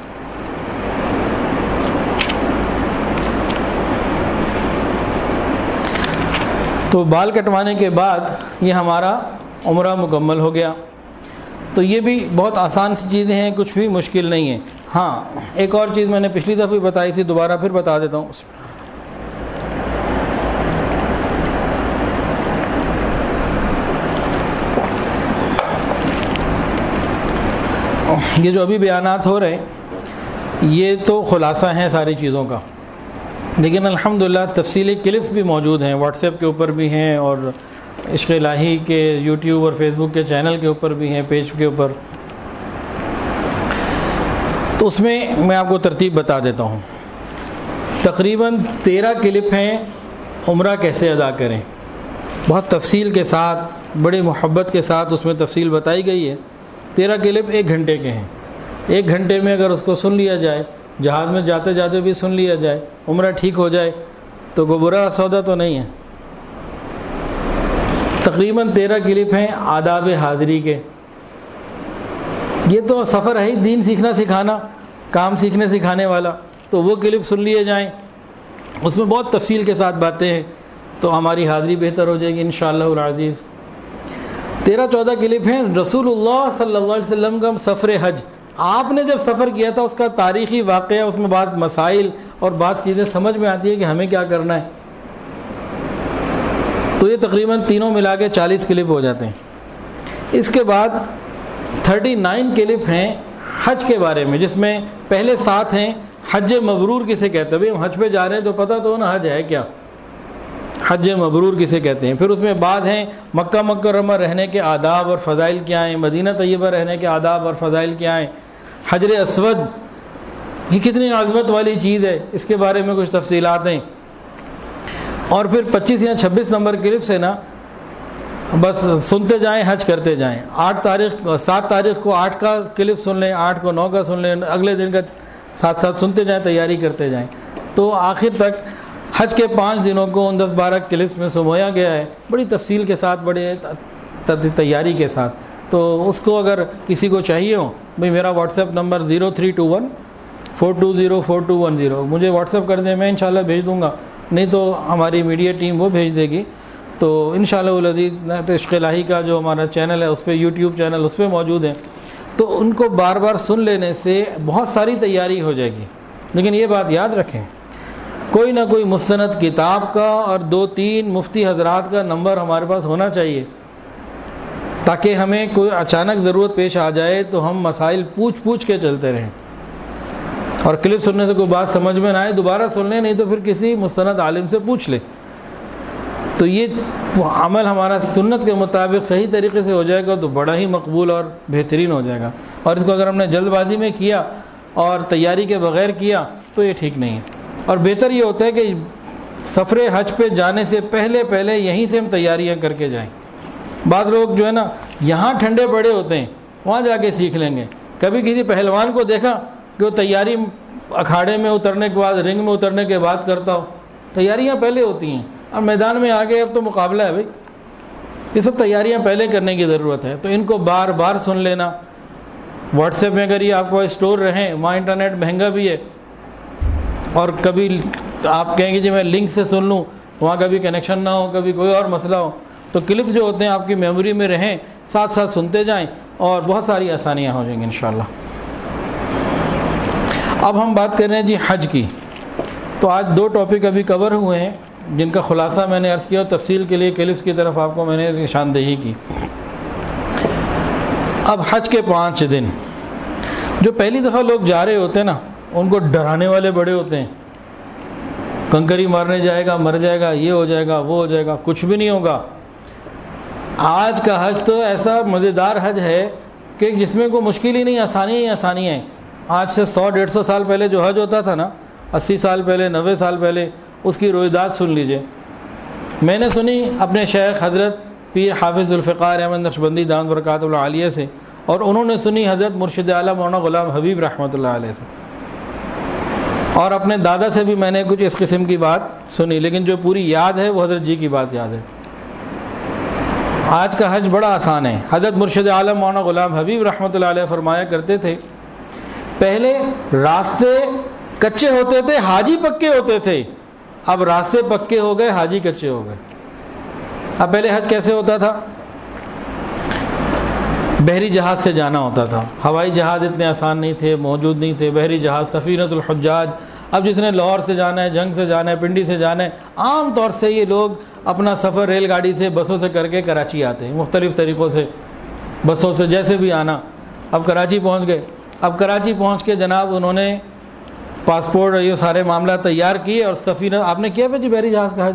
تو بال کٹوانے کے بعد یہ ہمارا عمرہ مکمل ہو گیا۔ تو یہ بھی بہت آسان سی چیزیں ہیں، کچھ بھی مشکل نہیں ہے۔ ہاں ایک اور چیز میں نے پچھلی دفعہ بھی بتائی تھی، دوبارہ پھر بتا دیتا ہوں۔ یہ جو ابھی بیانات ہو رہے ہیں یہ تو خلاصہ ہیں ساری چیزوں کا، لیکن الحمدللہ تفصیلی کلپس بھی موجود ہیں، واٹس ایپ کے اوپر بھی ہیں اور عشق الہی کے یوٹیوب اور فیس بک کے چینل کے اوپر بھی ہیں، پیج کے اوپر۔ تو اس میں آپ کو ترتیب بتا دیتا ہوں۔ تقریباً 13 کلپ ہیں عمرہ کیسے ادا کریں، بہت تفصیل کے ساتھ، بڑی محبت کے ساتھ اس میں تفصیل بتائی گئی ہے۔ 13 کلپ 1 گھنٹے کے ہیں۔ 1 گھنٹے میں اگر اس کو سن لیا جائے، جہاز میں جاتے جاتے بھی سن لیا جائے، عمرہ ٹھیک ہو جائے تو کوئی برا سودا تو نہیں ہے۔ تقریباً 13 کلپ ہیں آداب حاضری کے۔ یہ تو سفر ہے ہی دین سیکھنا سکھانا، کام سیکھنے سکھانے والا، تو وہ کلپ سن لیے جائیں، اس میں بہت تفصیل کے ساتھ باتیں ہیں، تو ہماری حاضری بہتر ہو جائے گی انشاءاللہ العزیز۔ 13-14 کلپ ہیں رسول اللہ صلی اللہ علیہ وسلم کا سفر حج۔ آپ نے جب سفر کیا تھا اس کا تاریخی واقعہ، اس میں بعض مسائل اور بعض چیزیں سمجھ میں آتی ہے کہ ہمیں کیا کرنا ہے۔ تو یہ تقریباً تینوں ملا کے 40 کلپ ہو جاتے ہیں۔ اس کے بعد 39 کلپ ہیں حج کے بارے میں، جس میں پہلے 7 ہیں حج مبرور کسے کہتے ہیں۔ ہم حج پہ جا رہے ہیں تو پتہ تو نا حج ہے کیا، حج مبرور کسے کہتے ہیں۔ پھر اس میں بعد ہیں مکہ مکرمہ رہنے کے آداب اور فضائل کیا ہیں، مدینہ طیبہ رہنے کے آداب اور فضائل کیا ہیں، حجر اسود یہ کتنی عظمت والی چیز ہے، اس کے بارے میں کچھ تفصیلات ہیں۔ اور پھر 25 یا 26 نمبر کلپ سے نا بس سنتے جائیں، حج کرتے جائیں۔ 7 تاریخ کو 8 کا کلپ سن لیں، 8 کو 9 کا سن لیں، اگلے دن کا ساتھ ساتھ سنتے جائیں، تیاری کرتے جائیں۔ تو آخر تک حج کے 5 دنوں کو ان 10-12 کلپس میں سمویا گیا ہے، بڑی تفصیل کے ساتھ، بڑے تیاری کے ساتھ۔ تو اس کو اگر کسی کو چاہیے ہو، بھئی میرا واٹس ایپ نمبر 0321-420-4210 مجھے واٹس ایپ کر دیں، میں انشاءاللہ بھیج دوں گا، نہیں تو ہماری میڈیا ٹیم وہ بھیج دے گی۔ تو انشاءاللہ العزیز تو عشق الہی کا جو ہمارا چینل ہے اس پہ، یوٹیوب چینل اس پہ موجود ہے، تو ان کو بار بار سن لینے سے بہت ساری تیاری ہو جائے گی۔ لیکن یہ بات یاد رکھیں، کوئی نہ کوئی مستند کتاب کا اور 2-3 مفتی حضرات کا نمبر ہمارے پاس ہونا چاہیے، تاکہ ہمیں کوئی اچانک ضرورت پیش آ جائے تو ہم مسائل پوچھ کے چلتے رہیں، اور کلپ سننے سے کوئی بات سمجھ میں نہ آئے دوبارہ سن لیں، نہیں تو پھر کسی مستند عالم سے پوچھ لیں۔ تو یہ عمل ہمارا سنت کے مطابق صحیح طریقے سے ہو جائے گا تو بڑا ہی مقبول اور بہترین ہو جائے گا، اور اس کو اگر ہم نے جلد بازی میں کیا اور تیاری کے بغیر کیا تو یہ ٹھیک نہیں ہے۔ اور بہتر یہ ہوتا ہے کہ سفر حج پہ جانے سے پہلے یہیں سے ہم تیاریاں کر کے جائیں۔ بعض لوگ جو ہے نا یہاں ٹھنڈے پڑے ہوتے ہیں، وہاں جا کے سیکھ لیں گے۔ کبھی کسی پہلوان کو دیکھا کہ وہ تیاری اکھاڑے میں اترنے کے بعد، رنگ میں اترنے کے بعد کرتا ہو، تیاریاں پہلے ہوتی ہیں، اور میدان میں آگے اب تو مقابلہ ہے بھائی، یہ سب تیاریاں پہلے کرنے کی ضرورت ہے۔ تو ان کو بار بار سن لینا۔ واٹس ایپ میں اگر یہ آپ کو اسٹور رہیں، وہاں انٹرنیٹ مہنگا بھی ہے، اور کبھی آپ کہیں گے جی میں لنک سے سن لوں، وہاں کبھی کنیکشن نہ ہو، کبھی کوئی اور مسئلہ ہو، تو کلپ جو ہوتے ہیں آپ کی میموری میں رہیں، ساتھ ساتھ سنتے جائیں اور بہت ساری آسانیاں ہو جائیں گی انشاءاللہ۔ اب ہم بات کر رہے ہیں جی حج کی۔ تو آج 2 ٹاپک ابھی کور ہوئے ہیں جن کا خلاصہ میں نے عرض کیا، اور تفصیل کے لیے کلپس کی طرف آپ کو میں نے نشاندہی کی۔ اب حج کے 5 دن جو پہلی دفعہ لوگ جا رہے ہوتے ہیں نا، ان کو ڈرانے والے بڑے ہوتے ہیں کنکری مارنے جائے گا مر جائے گا، یہ ہو جائے گا وہ ہو جائے گا، کچھ بھی نہیں ہوگا۔ آج کا حج تو ایسا مزیدار حج ہے کہ جس میں کوئی مشکل ہی نہیں، آسانی ہی آسانی ہے۔ آج سے 100-150 سال پہلے جو حج ہوتا تھا نا، 80 سال پہلے 90 سال پہلے، اس کی روایات سن لیجئے۔ میں نے سنی اپنے شیخ حضرت پیر حافظ ذوالفقار احمد نقشبندی دامت برکاتہ العالیہ سے، اور انہوں نے سنی حضرت مرشد اعلیٰ مولانا غلام حبیب رحمۃ اللہ علیہ سے، اور اپنے دادا سے بھی میں نے کچھ اس قسم کی بات سنی، لیکن جو پوری یاد ہے وہ حضرت جی کی بات یاد ہے۔ آج کا حج بڑا آسان ہے۔ حضرت مرشد اعلیٰ مولانا غلام حبیب رحمۃ اللہ علیہ فرمایا کرتے تھے، پہلے راستے کچے ہوتے تھے، حاجی پکے ہوتے تھے، اب راستے پکے ہو گئے، حاجی کچے ہو گئے۔ اب پہلے حج کیسے ہوتا تھا؟ بحری جہاز سے جانا ہوتا تھا، ہوائی جہاز اتنے آسان نہیں تھے، موجود نہیں تھے۔ بحری جہاز سفینۃ الحجاج، اب جس نے لاہور سے جانا ہے، جنگ سے جانا ہے، پنڈی سے جانا ہے، عام طور سے یہ لوگ اپنا سفر ریل گاڑی سے بسوں سے کر کے کراچی آتے ہیں، مختلف طریقوں سے بسوں سے جیسے بھی آنا۔ اب کراچی پہنچ گئے، اب کراچی پہنچ کے جناب انہوں نے پاسپورٹ یہ سارے معاملہ تیار کیے، اور سفینہ آپ نے کیا جی بحری جہاز کا حج؟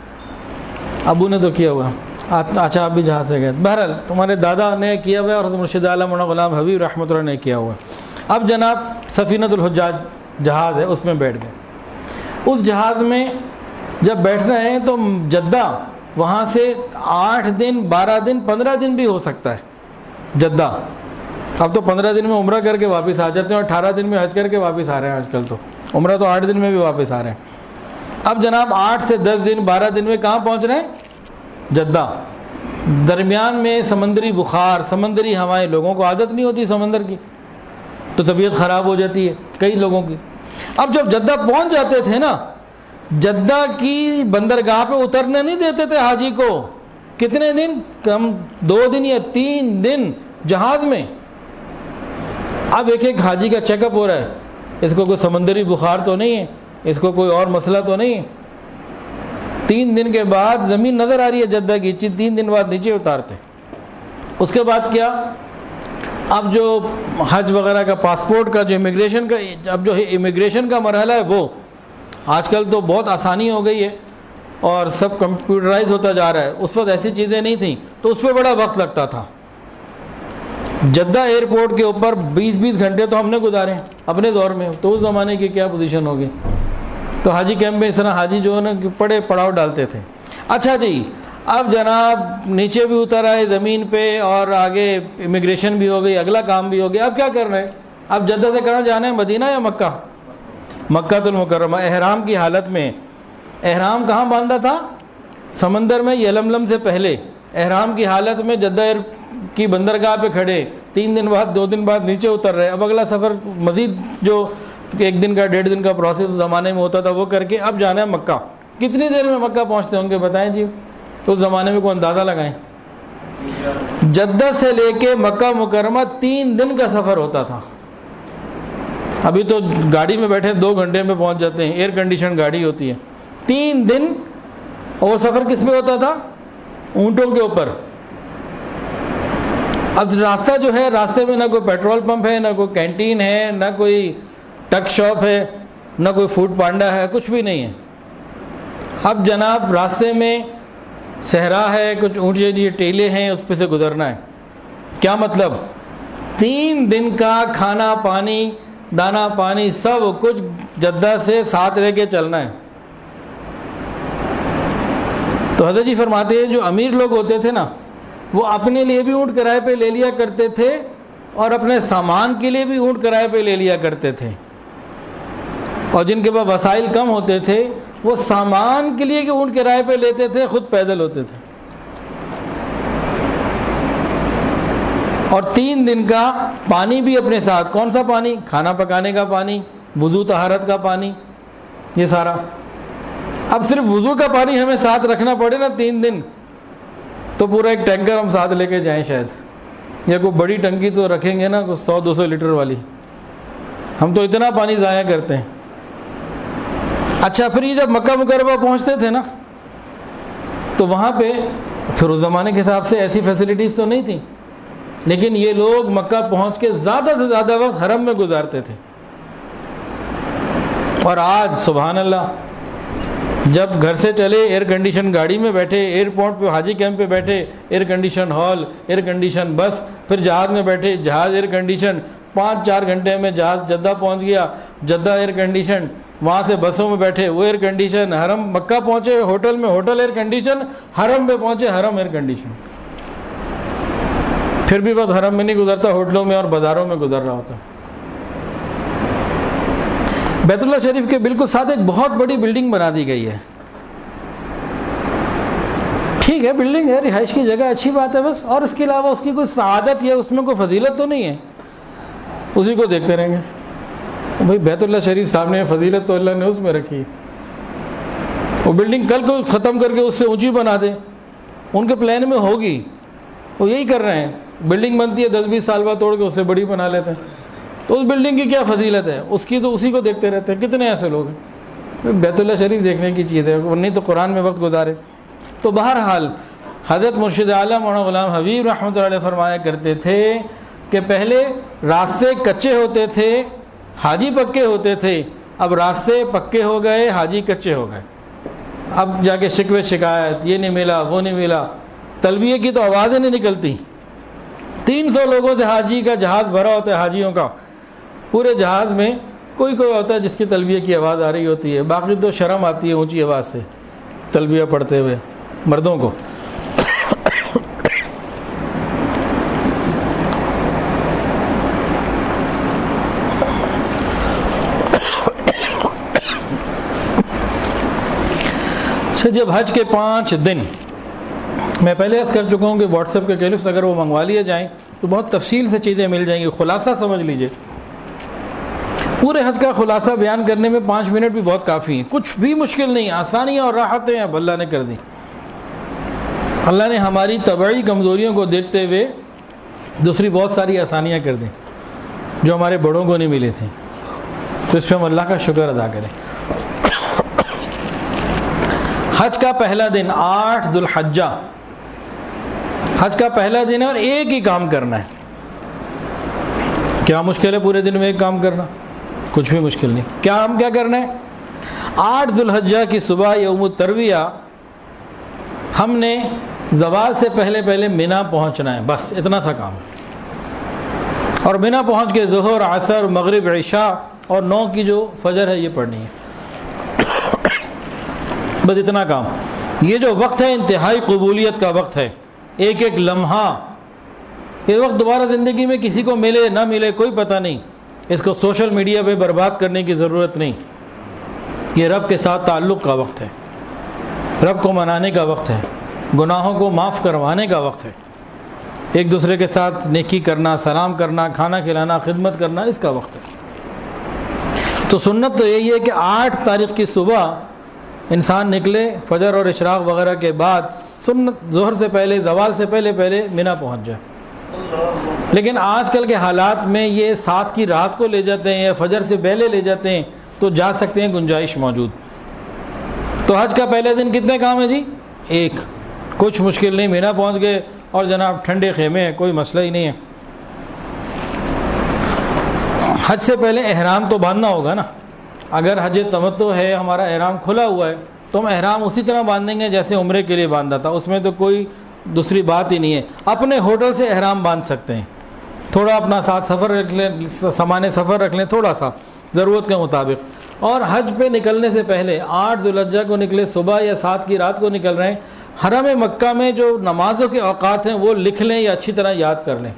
ابو نے تو کیا ہوا، اچھا آپ بھی جہاز سے گئے، بہرحال تمہارے دادا نے کیا ہوا اور حضرت مرشد اعلیٰ مولانا غلام حبیب رحمۃ اللہ نے کیا ہوا۔ اب جناب سفینۃ الحجاج جہاز ہے، اس میں بیٹھ گئے۔ اس جہاز میں جب بیٹھنا ہے تو جدہ وہاں سے 8 دن 12 دن 15 دن بھی ہو سکتا ہے جدہ۔ اب تو 15 دن میں عمرہ کر کے واپس آ جاتے ہیں، اور 18 دن میں حج کر کے واپس آ رہے ہیں آج کل تو، عمرہ تو 8 دن میں بھی واپس آ رہے ہیں۔ اب جناب 8 سے 10 دن 12 دن میں کہاں پہنچ رہے ہیں؟ جدہ۔ درمیان میں سمندری بخار، سمندری ہوائیں، لوگوں کو عادت نہیں ہوتی سمندر کی، تو طبیعت خراب ہو جاتی ہے کئی لوگوں کی۔ اب جب جدہ پہنچ جاتے تھے نا، جدہ کی بندرگاہ پہ اترنے نہیں دیتے تھے حاجی کو۔ کتنے دن؟ کم 2 دن یا 3 دن جہاز میں۔ اب ایک حاجی کا چیک اپ ہو رہا ہے، اس کو کوئی سمندری بخار تو نہیں ہے، اس کو کوئی اور مسئلہ تو نہیں ہے۔ 3 دن کے بعد زمین نظر آ رہی ہے جدہ کی، 3 دن بعد نیچے اتارتے۔ اس کے بعد کیا؟ اب جو حج وغیرہ کا پاسپورٹ کا جو امیگریشن کا، اب جو امیگریشن کا مرحلہ ہے وہ آج کل تو بہت آسانی ہو گئی ہے اور سب کمپیوٹرائز ہوتا جا رہا ہے۔ اس وقت ایسی چیزیں نہیں تھیں تو اس پہ بڑا وقت لگتا تھا۔ جدہ ایئرپورٹ کے اوپر 20-20 گھنٹے تو ہم نے گزارے اپنے دور میں، تو اس زمانے کی کیا پوزیشن ہوگی؟ تو حاجی کیمپ میں اس طرح حاجی جو ہے نا بڑے پڑاؤ ڈالتے تھے۔ اچھا جی، اب جناب نیچے بھی اتر آئے زمین پہ، اور آگے امیگریشن بھی ہو گئی، اگلا کام بھی ہو گیا۔ اب کیا کر رہے ہیں؟ اب جدہ سے کہاں جانا ہے؟ مدینہ یا مکہ؟ مکہ المکرمہ۔ احرام کی حالت میں، احرام کہاں باندھا تھا؟ سمندر میں، یلملم سے پہلے احرام کی حالت میں جدہ کی بندرگاہ پہ کھڑے، 3 دن بعد 2 دن بعد نیچے اتر رہے۔ اب اگلا سفر مزید جو 1 دن کا 1.5 دن کا پروسیس اس زمانے میں ہوتا تھا وہ کر کے اب جانا ہے مکہ۔ کتنی دیر میں مکہ پہنچتے ہوں گے بتائیں جی؟ تو اس زمانے میں کوئی اندازہ لگائیں۔ جدہ سے لے کے مکہ مکرمہ 3 دن کا سفر ہوتا تھا۔ ابھی تو گاڑی میں بیٹھے 2 گھنٹے میں پہنچ جاتے ہیں، ایئر کنڈیشن گاڑی ہوتی ہے۔ 3 دن، اور سفر کس میں ہوتا تھا؟ اونٹوں کے اوپر۔ اب راستہ جو ہے، راستے میں نہ کوئی پیٹرول پمپ ہے، نہ کوئی کینٹین ہے، نہ کوئی ٹک شاپ ہے، نہ کوئی فوڈ پانڈا ہے، کچھ بھی نہیں ہے۔ اب جناب راستے میں صحرا ہے، کچھ اونٹی ٹیلے ہیں، اس پہ سے گزرنا ہے۔ کیا مطلب؟ 3 دن کا کھانا پانی، دانا پانی سب کچھ جدہ سے ساتھ لے کے چلنا ہے۔ تو حضرت جی فرماتے ہیں جو امیر لوگ ہوتے تھے نا، وہ اپنے لیے بھی اونٹ کرائے پہ لے لیا کرتے تھے، اور اپنے سامان کے لیے بھی اونٹ کرائے پہ لے لیا کرتے تھے۔ اور جن کے پاس وسائل کم ہوتے تھے وہ سامان کے لیے کہ اونٹ کرائے پہ لیتے تھے، خود پیدل ہوتے تھے۔ اور 3 دن کا پانی بھی اپنے ساتھ۔ کون سا پانی؟ کھانا پکانے کا پانی، وضو طہارت کا پانی، یہ سارا۔ اب صرف وضو کا پانی ہمیں ساتھ رکھنا پڑے نا 3 دن، تو پورا ایک ٹینکر ہم ساتھ لے کے جائیں شاید، یا کوئی بڑی ٹنکی تو رکھیں گے نا، کچھ 100-200 لیٹر والی۔ ہم تو اتنا پانی ضائع کرتے ہیں۔ اچھا، پھر یہ جب مکہ مکرمہ پہنچتے تھے نا، تو وہاں پہ پھر اس زمانے کے حساب سے ایسی فیسلٹیز تو نہیں تھیں، لیکن یہ لوگ مکہ پہنچ کے زیادہ سے زیادہ وقت حرم میں گزارتے تھے۔ اور آج سبحان اللہ جب گھر سے چلے ایئر کنڈیشن گاڑی میں بیٹھے، ایئرپورٹ پہ حاجی کیمپ پہ بیٹھے ایئر کنڈیشن ہال، ایئر کنڈیشن بس، پھر جہاز میں بیٹھے جہاز ایئر کنڈیشن، 5-4 گھنٹے میں جہاز جدہ پہنچ گیا، جدہ ایئر کنڈیشن، وہاں سے بسوں میں بیٹھے وہ ایئر کنڈیشن، حرم مکہ پہنچے ہوٹل میں ہوٹل ایئر کنڈیشن، حرم میں پہنچے حرم ایئر کنڈیشن. پھر بھی بس حرم میں نہیں گزرتا، ہوٹلوں میں اور بازاروں میں گزر رہا ہوتا. بیت اللہ شریف کے بالکل ساتھ ایک بہت بڑی بلڈنگ بنا دی گئی ہے. ٹھیک ہے بلڈنگ ہے، رہائش کی جگہ، اچھی بات ہے بس، اور اس کے علاوہ اس کی کوئی سعادت یا اس میں کوئی فضیلت تو نہیں ہے، اسی کو دیکھتے رہیں گے. بھائی بیت اللہ شریف سامنے، فضیلت تو اللہ نے اس میں رکھی. وہ بلڈنگ کل کو ختم کر کے اس سے اونچی بنا دے، ان کے پلان میں ہوگی، وہ یہی کر رہے ہیں. بلڈنگ بنتی ہے 10-20 سال بعد توڑ کے اس سے بڑی بنا لیتے ہیں. تو اس بلڈنگ کی کیا فضیلت ہے؟ اس کی تو اسی کو دیکھتے رہتے ہیں. کتنے ایسے لوگ ہیں. بیت اللہ شریف دیکھنے کی چیز ہے، نہیں تو قرآن میں وقت گزارے. تو بہرحال حضرت مرشد اعلیٰ مولانا غلام حبیب رحمۃ اللہ علیہ فرمایا کرتے تھے کہ پہلے راستے کچے ہوتے تھے، حاجی پکے ہوتے تھے، اب راستے پکے ہو گئے، حاجی کچے ہو گئے. اب جا کے شکوے شکایت، یہ نہیں ملا وہ نہیں ملا، تلبیہ کی تو آوازیں نہیں نکلتی. 300 لوگوں سے حاجی کا جہاز بھرا ہوتا ہے، حاجیوں کا. پورے جہاز میں کوئی ہوتا ہے جس کی تلبیہ کی آواز آ رہی ہوتی ہے، باقی تو شرم آتی ہے اونچی آواز سے تلبیہ پڑھتے ہوئے مردوں کو. جب حج کے 5 دن، میں پہلے عرض کر چکا ہوں کہ واٹس ایپ کے کلپس اگر وہ منگوا لیے جائیں تو بہت تفصیل سے چیزیں مل جائیں گی. خلاصہ سمجھ لیجئے، پورے حج کا خلاصہ بیان کرنے میں 5 منٹ بھی بہت کافی ہیں. کچھ بھی مشکل نہیں، آسانیاں اور راحتیں اب اللہ نے کر دی. اللہ نے ہماری طبعی کمزوریوں کو دیکھتے ہوئے دوسری بہت ساری آسانیاں کر دیں جو ہمارے بڑوں کو نہیں ملی تھیں. تو اس پہ ہم اللہ کا شکر ادا کریں. حج کا پہلا دن 8 ذو الحجہ، حج کا پہلا دن ہے اور ایک ہی کام کرنا ہے. کیا مشکل ہے پورے دن میں ایک کام کرنا؟ کچھ بھی مشکل نہیں. کیا کرنا ہے؟ 8 ذو الحجہ کی صبح یوم الترویہ ہم نے زوال سے پہلے مینا پہنچنا ہے، بس اتنا سا کام. اور مینا پہنچ کے ظہر، عصر، مغرب، عشاء اور 9 کی جو فجر ہے یہ پڑھنی ہے، بس اتنا کام. یہ جو وقت ہے انتہائی قبولیت کا وقت ہے. ایک ایک لمحہ، یہ وقت دوبارہ زندگی میں کسی کو ملے نہ ملے کوئی پتہ نہیں. اس کو سوشل میڈیا پہ برباد کرنے کی ضرورت نہیں. یہ رب کے ساتھ تعلق کا وقت ہے، رب کو منانے کا وقت ہے، گناہوں کو معاف کروانے کا وقت ہے، ایک دوسرے کے ساتھ نیکی کرنا، سلام کرنا، کھانا کھلانا، خدمت کرنا، اس کا وقت ہے. تو سنت تو یہی ہے کہ 8 تاریخ کی صبح انسان نکلے، فجر اور اشراق وغیرہ کے بعد، سنت ظہر سے پہلے، زوال سے پہلے مینا پہنچ جائے. لیکن آج کل کے حالات میں یہ 7 کی رات کو لے جاتے ہیں یا فجر سے پہلے لے جاتے ہیں، تو جا سکتے ہیں، گنجائش موجود. تو حج کا پہلے دن کتنے کام ہے جی؟ ایک. کچھ مشکل نہیں، مینا پہنچ گئے اور جناب ٹھنڈے خیمے ہیں، کوئی مسئلہ ہی نہیں ہے. حج سے پہلے احرام تو باندھنا ہوگا نا. اگر حج تمتع ہے، ہمارا احرام کھلا ہوا ہے، تو ہم احرام اسی طرح باندھیں گے جیسے عمرے کے لیے باندھا تھا. اس میں تو کوئی دوسری بات ہی نہیں ہے. اپنے ہوٹل سے احرام باندھ سکتے ہیں، تھوڑا اپنا ساتھ سفر رکھ لیں، سامان سفر رکھ لیں تھوڑا سا ضرورت کے مطابق. اور حج پہ نکلنے سے پہلے 8 ذو الحجہ کو نکلے، صبح یا 7 کی رات کو نکل رہے ہیں، حرم مکہ میں جو نمازوں کے اوقات ہیں وہ لکھ لیں یا اچھی طرح یاد کر لیں،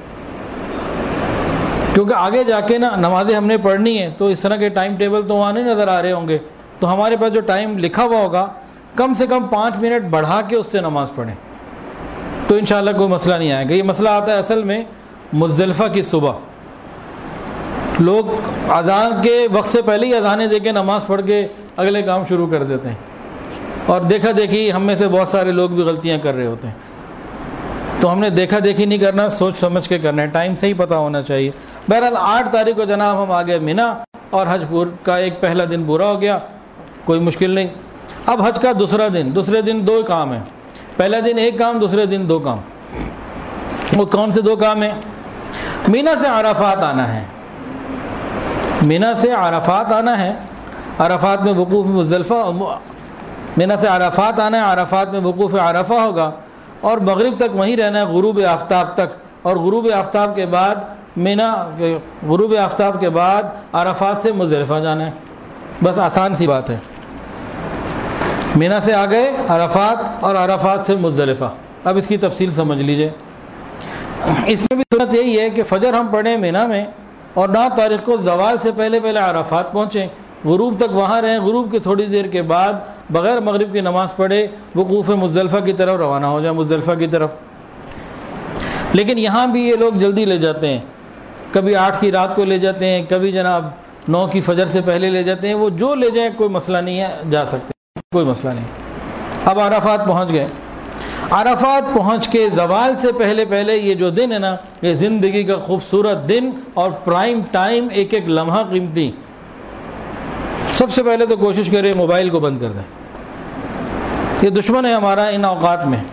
کیونکہ آگے جا کے نا نمازیں ہم نے پڑھنی ہیں. تو اس طرح کے ٹائم ٹیبل تو وہاں نہیں نظر آ رہے ہوں گے، تو ہمارے پاس جو ٹائم لکھا ہوا ہوگا کم سے کم 5 منٹ بڑھا کے اس سے نماز پڑھیں تو انشاءاللہ کوئی مسئلہ نہیں آئے گا. یہ مسئلہ آتا ہے اصل میں مزدلفہ کی صبح. لوگ اذان کے وقت سے پہلے ہی اذانیں دے کے نماز پڑھ کے اگلے کام شروع کر دیتے ہیں، اور دیکھا دیکھی ہم میں سے بہت سارے لوگ بھی غلطیاں کر رہے ہوتے ہیں. تو ہم نے دیکھا دیکھی نہیں کرنا، سوچ سمجھ کے کرنا ہے، ٹائم سے ہی پتہ ہونا چاہیے. بہرحال 8 تاریخ کو جناب ہم آگے مینا، اور حج کا ایک پہلا دن پورا ہو گیا، کوئی مشکل نہیں. اب حج کا دوسرا دن 2 کام ہیں. پہلا دن 1 کام، دوسرے دن 2 کام. وہ کون سے 2 کام ہیں؟ مینا سے عرفات آنا ہے. مینا سے عرفات آنا ہے، عرفات میں وقوف مزدلفہ مینا سے عرفات آنا ہے، عرفات میں وقوف عرفہ ہوگا اور مغرب تک وہیں رہنا ہے، غروب آفتاب تک، اور غروب آفتاب کے بعد غروب آفتاب کے بعد عرفات سے مزدلفہ جانا ہے. بس آسان سی بات ہے. مینا سے آ گئے عرفات اور عرفات سے مزدلفہ. اب اس کی تفصیل سمجھ لیجئے. اس میں بھی سنت یہی ہے کہ فجر ہم پڑھیں مینا میں اور 9 تاریخ کو زوال سے پہلے عرفات پہنچیں، غروب تک وہاں رہیں، غروب کی تھوڑی دیر کے بعد بغیر مغرب کی نماز پڑھے وقوف مزدلفہ کی طرف روانہ ہو جائیں، مزدلفہ کی طرف. لیکن یہاں بھی یہ لوگ جلدی لے جاتے ہیں، کبھی 8 کی رات کو لے جاتے ہیں، کبھی جناب 9 کی فجر سے پہلے لے جاتے ہیں. وہ جو لے جائیں کوئی مسئلہ نہیں ہے، جا سکتے، کوئی مسئلہ نہیں. اب عرفات پہنچ گئے. عرفات پہنچ کے زوال سے پہلے یہ جو دن ہے نا، یہ زندگی کا خوبصورت دن اور پرائم ٹائم، ایک ایک لمحہ قیمتی. سب سے پہلے تو کوشش کریں موبائل کو بند کر دیں، یہ دشمن ہے ہمارا ان اوقات میں.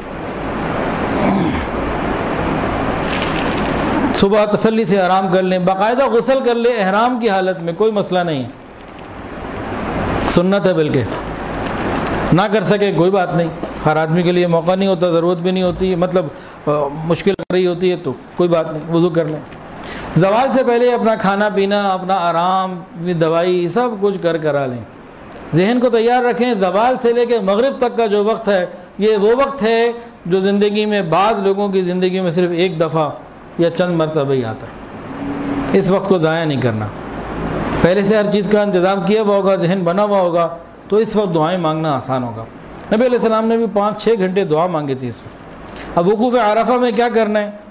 صبح تسلی سے آرام کر لیں، باقاعدہ غسل کر لیں احرام کی حالت میں، کوئی مسئلہ نہیں ہے، سنت ہے. بلکہ نہ کر سکے کوئی بات نہیں، ہر آدمی کے لیے موقع نہیں ہوتا، ضرورت بھی نہیں ہوتی، مطلب مشکل کر رہی ہوتی ہے تو کوئی بات نہیں، وضو کر لیں. زوال سے پہلے اپنا کھانا پینا، اپنا آرام، دوائی سب کچھ کرا لیں. ذہن کو تیار رکھیں، زوال سے لے کے مغرب تک کا جو وقت ہے، یہ وہ وقت ہے جو زندگی میں بعض لوگوں کی زندگی میں صرف ایک دفعہ یا چند مرتبہ ہی آتا ہے. اس وقت کو ضائع نہیں کرنا. پہلے سے ہر چیز کا انتظام کیا ہوا ہوگا، ذہن بنا ہوا ہوگا، تو اس وقت دعائیں مانگنا آسان ہوگا. نبی علیہ السلام نے بھی 5-6 گھنٹے دعا مانگی تھی اس وقت. اب وقوف عرفہ میں کیا کرنا ہے؟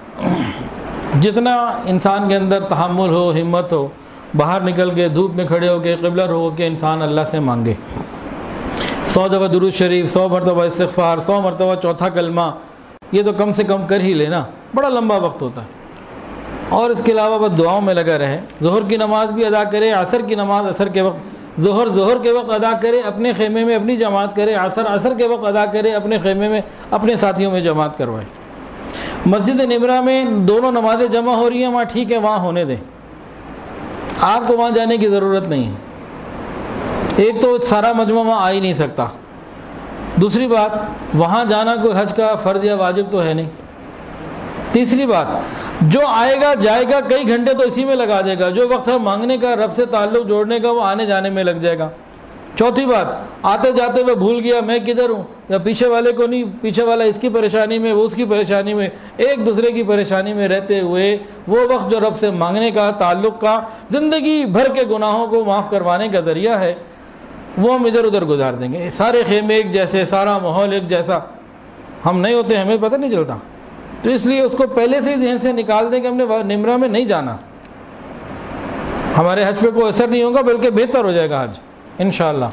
جتنا انسان کے اندر تحمل ہو، ہمت ہو، باہر نکل کے دھوپ میں کھڑے ہو کے قبلہ ہو کے انسان اللہ سے مانگے. 100 دفعہ درود شریف، 100 مرتبہ استغفار، 100 مرتبہ چوتھا کلمہ، یہ تو کم سے کم کر ہی لینا. بڑا لمبا وقت ہوتا ہے. اور اس کے علاوہ بس دعاؤں میں لگا رہے. ظہر کی نماز بھی ادا کرے، عصر کی نماز عصر کے وقت، ظہر کے وقت ادا کرے، اپنے خیمے میں اپنی جماعت کرے، عصر کے وقت ادا کرے، اپنے خیمے میں اپنے ساتھیوں میں جماعت کروائے. مسجد نمرہ میں دونوں نمازیں جمع ہو رہی ہیں، وہاں ٹھیک ہے، وہاں ہونے دیں، آپ کو وہاں جانے کی ضرورت نہیں ہے. ایک تو سارا مجمع وہاں آ ہی نہیں سکتا، دوسری بات وہاں جانا کوئی حج کا فرض یا واجب تو ہے نہیں، تیسری بات جو آئے گا جائے گا کئی گھنٹے تو اسی میں لگا دے گا، جو وقت ہے مانگنے کا، رب سے تعلق جوڑنے کا، وہ آنے جانے میں لگ جائے گا. چوتھی بات آتے جاتے میں بھول گیا میں کدھر ہوں، یا پیچھے والے کو نہیں، پیچھے والا اس کی پریشانی میں، وہ اس کی پریشانی میں، ایک دوسرے کی پریشانی میں رہتے ہوئے وہ وقت جو رب سے مانگنے کا، تعلق کا، زندگی بھر کے گناہوں کو معاف کروانے کا ذریعہ ہے، وہ ہم ادھر ادھر گزار دیں گے. سارے خیمے ایک جیسے، سارا ماحول ایک جیسا، ہم نہیں ہوتے، ہمیں پتہ نہیں چلتا. تو اس لیے اس کو پہلے سے ہی ذہن سے نکال دیں کہ ہم نے نمرہ میں نہیں جانا. ہمارے حج پہ کوئی اثر نہیں ہوگا، بلکہ بہتر ہو جائے گا حج انشاءاللہ.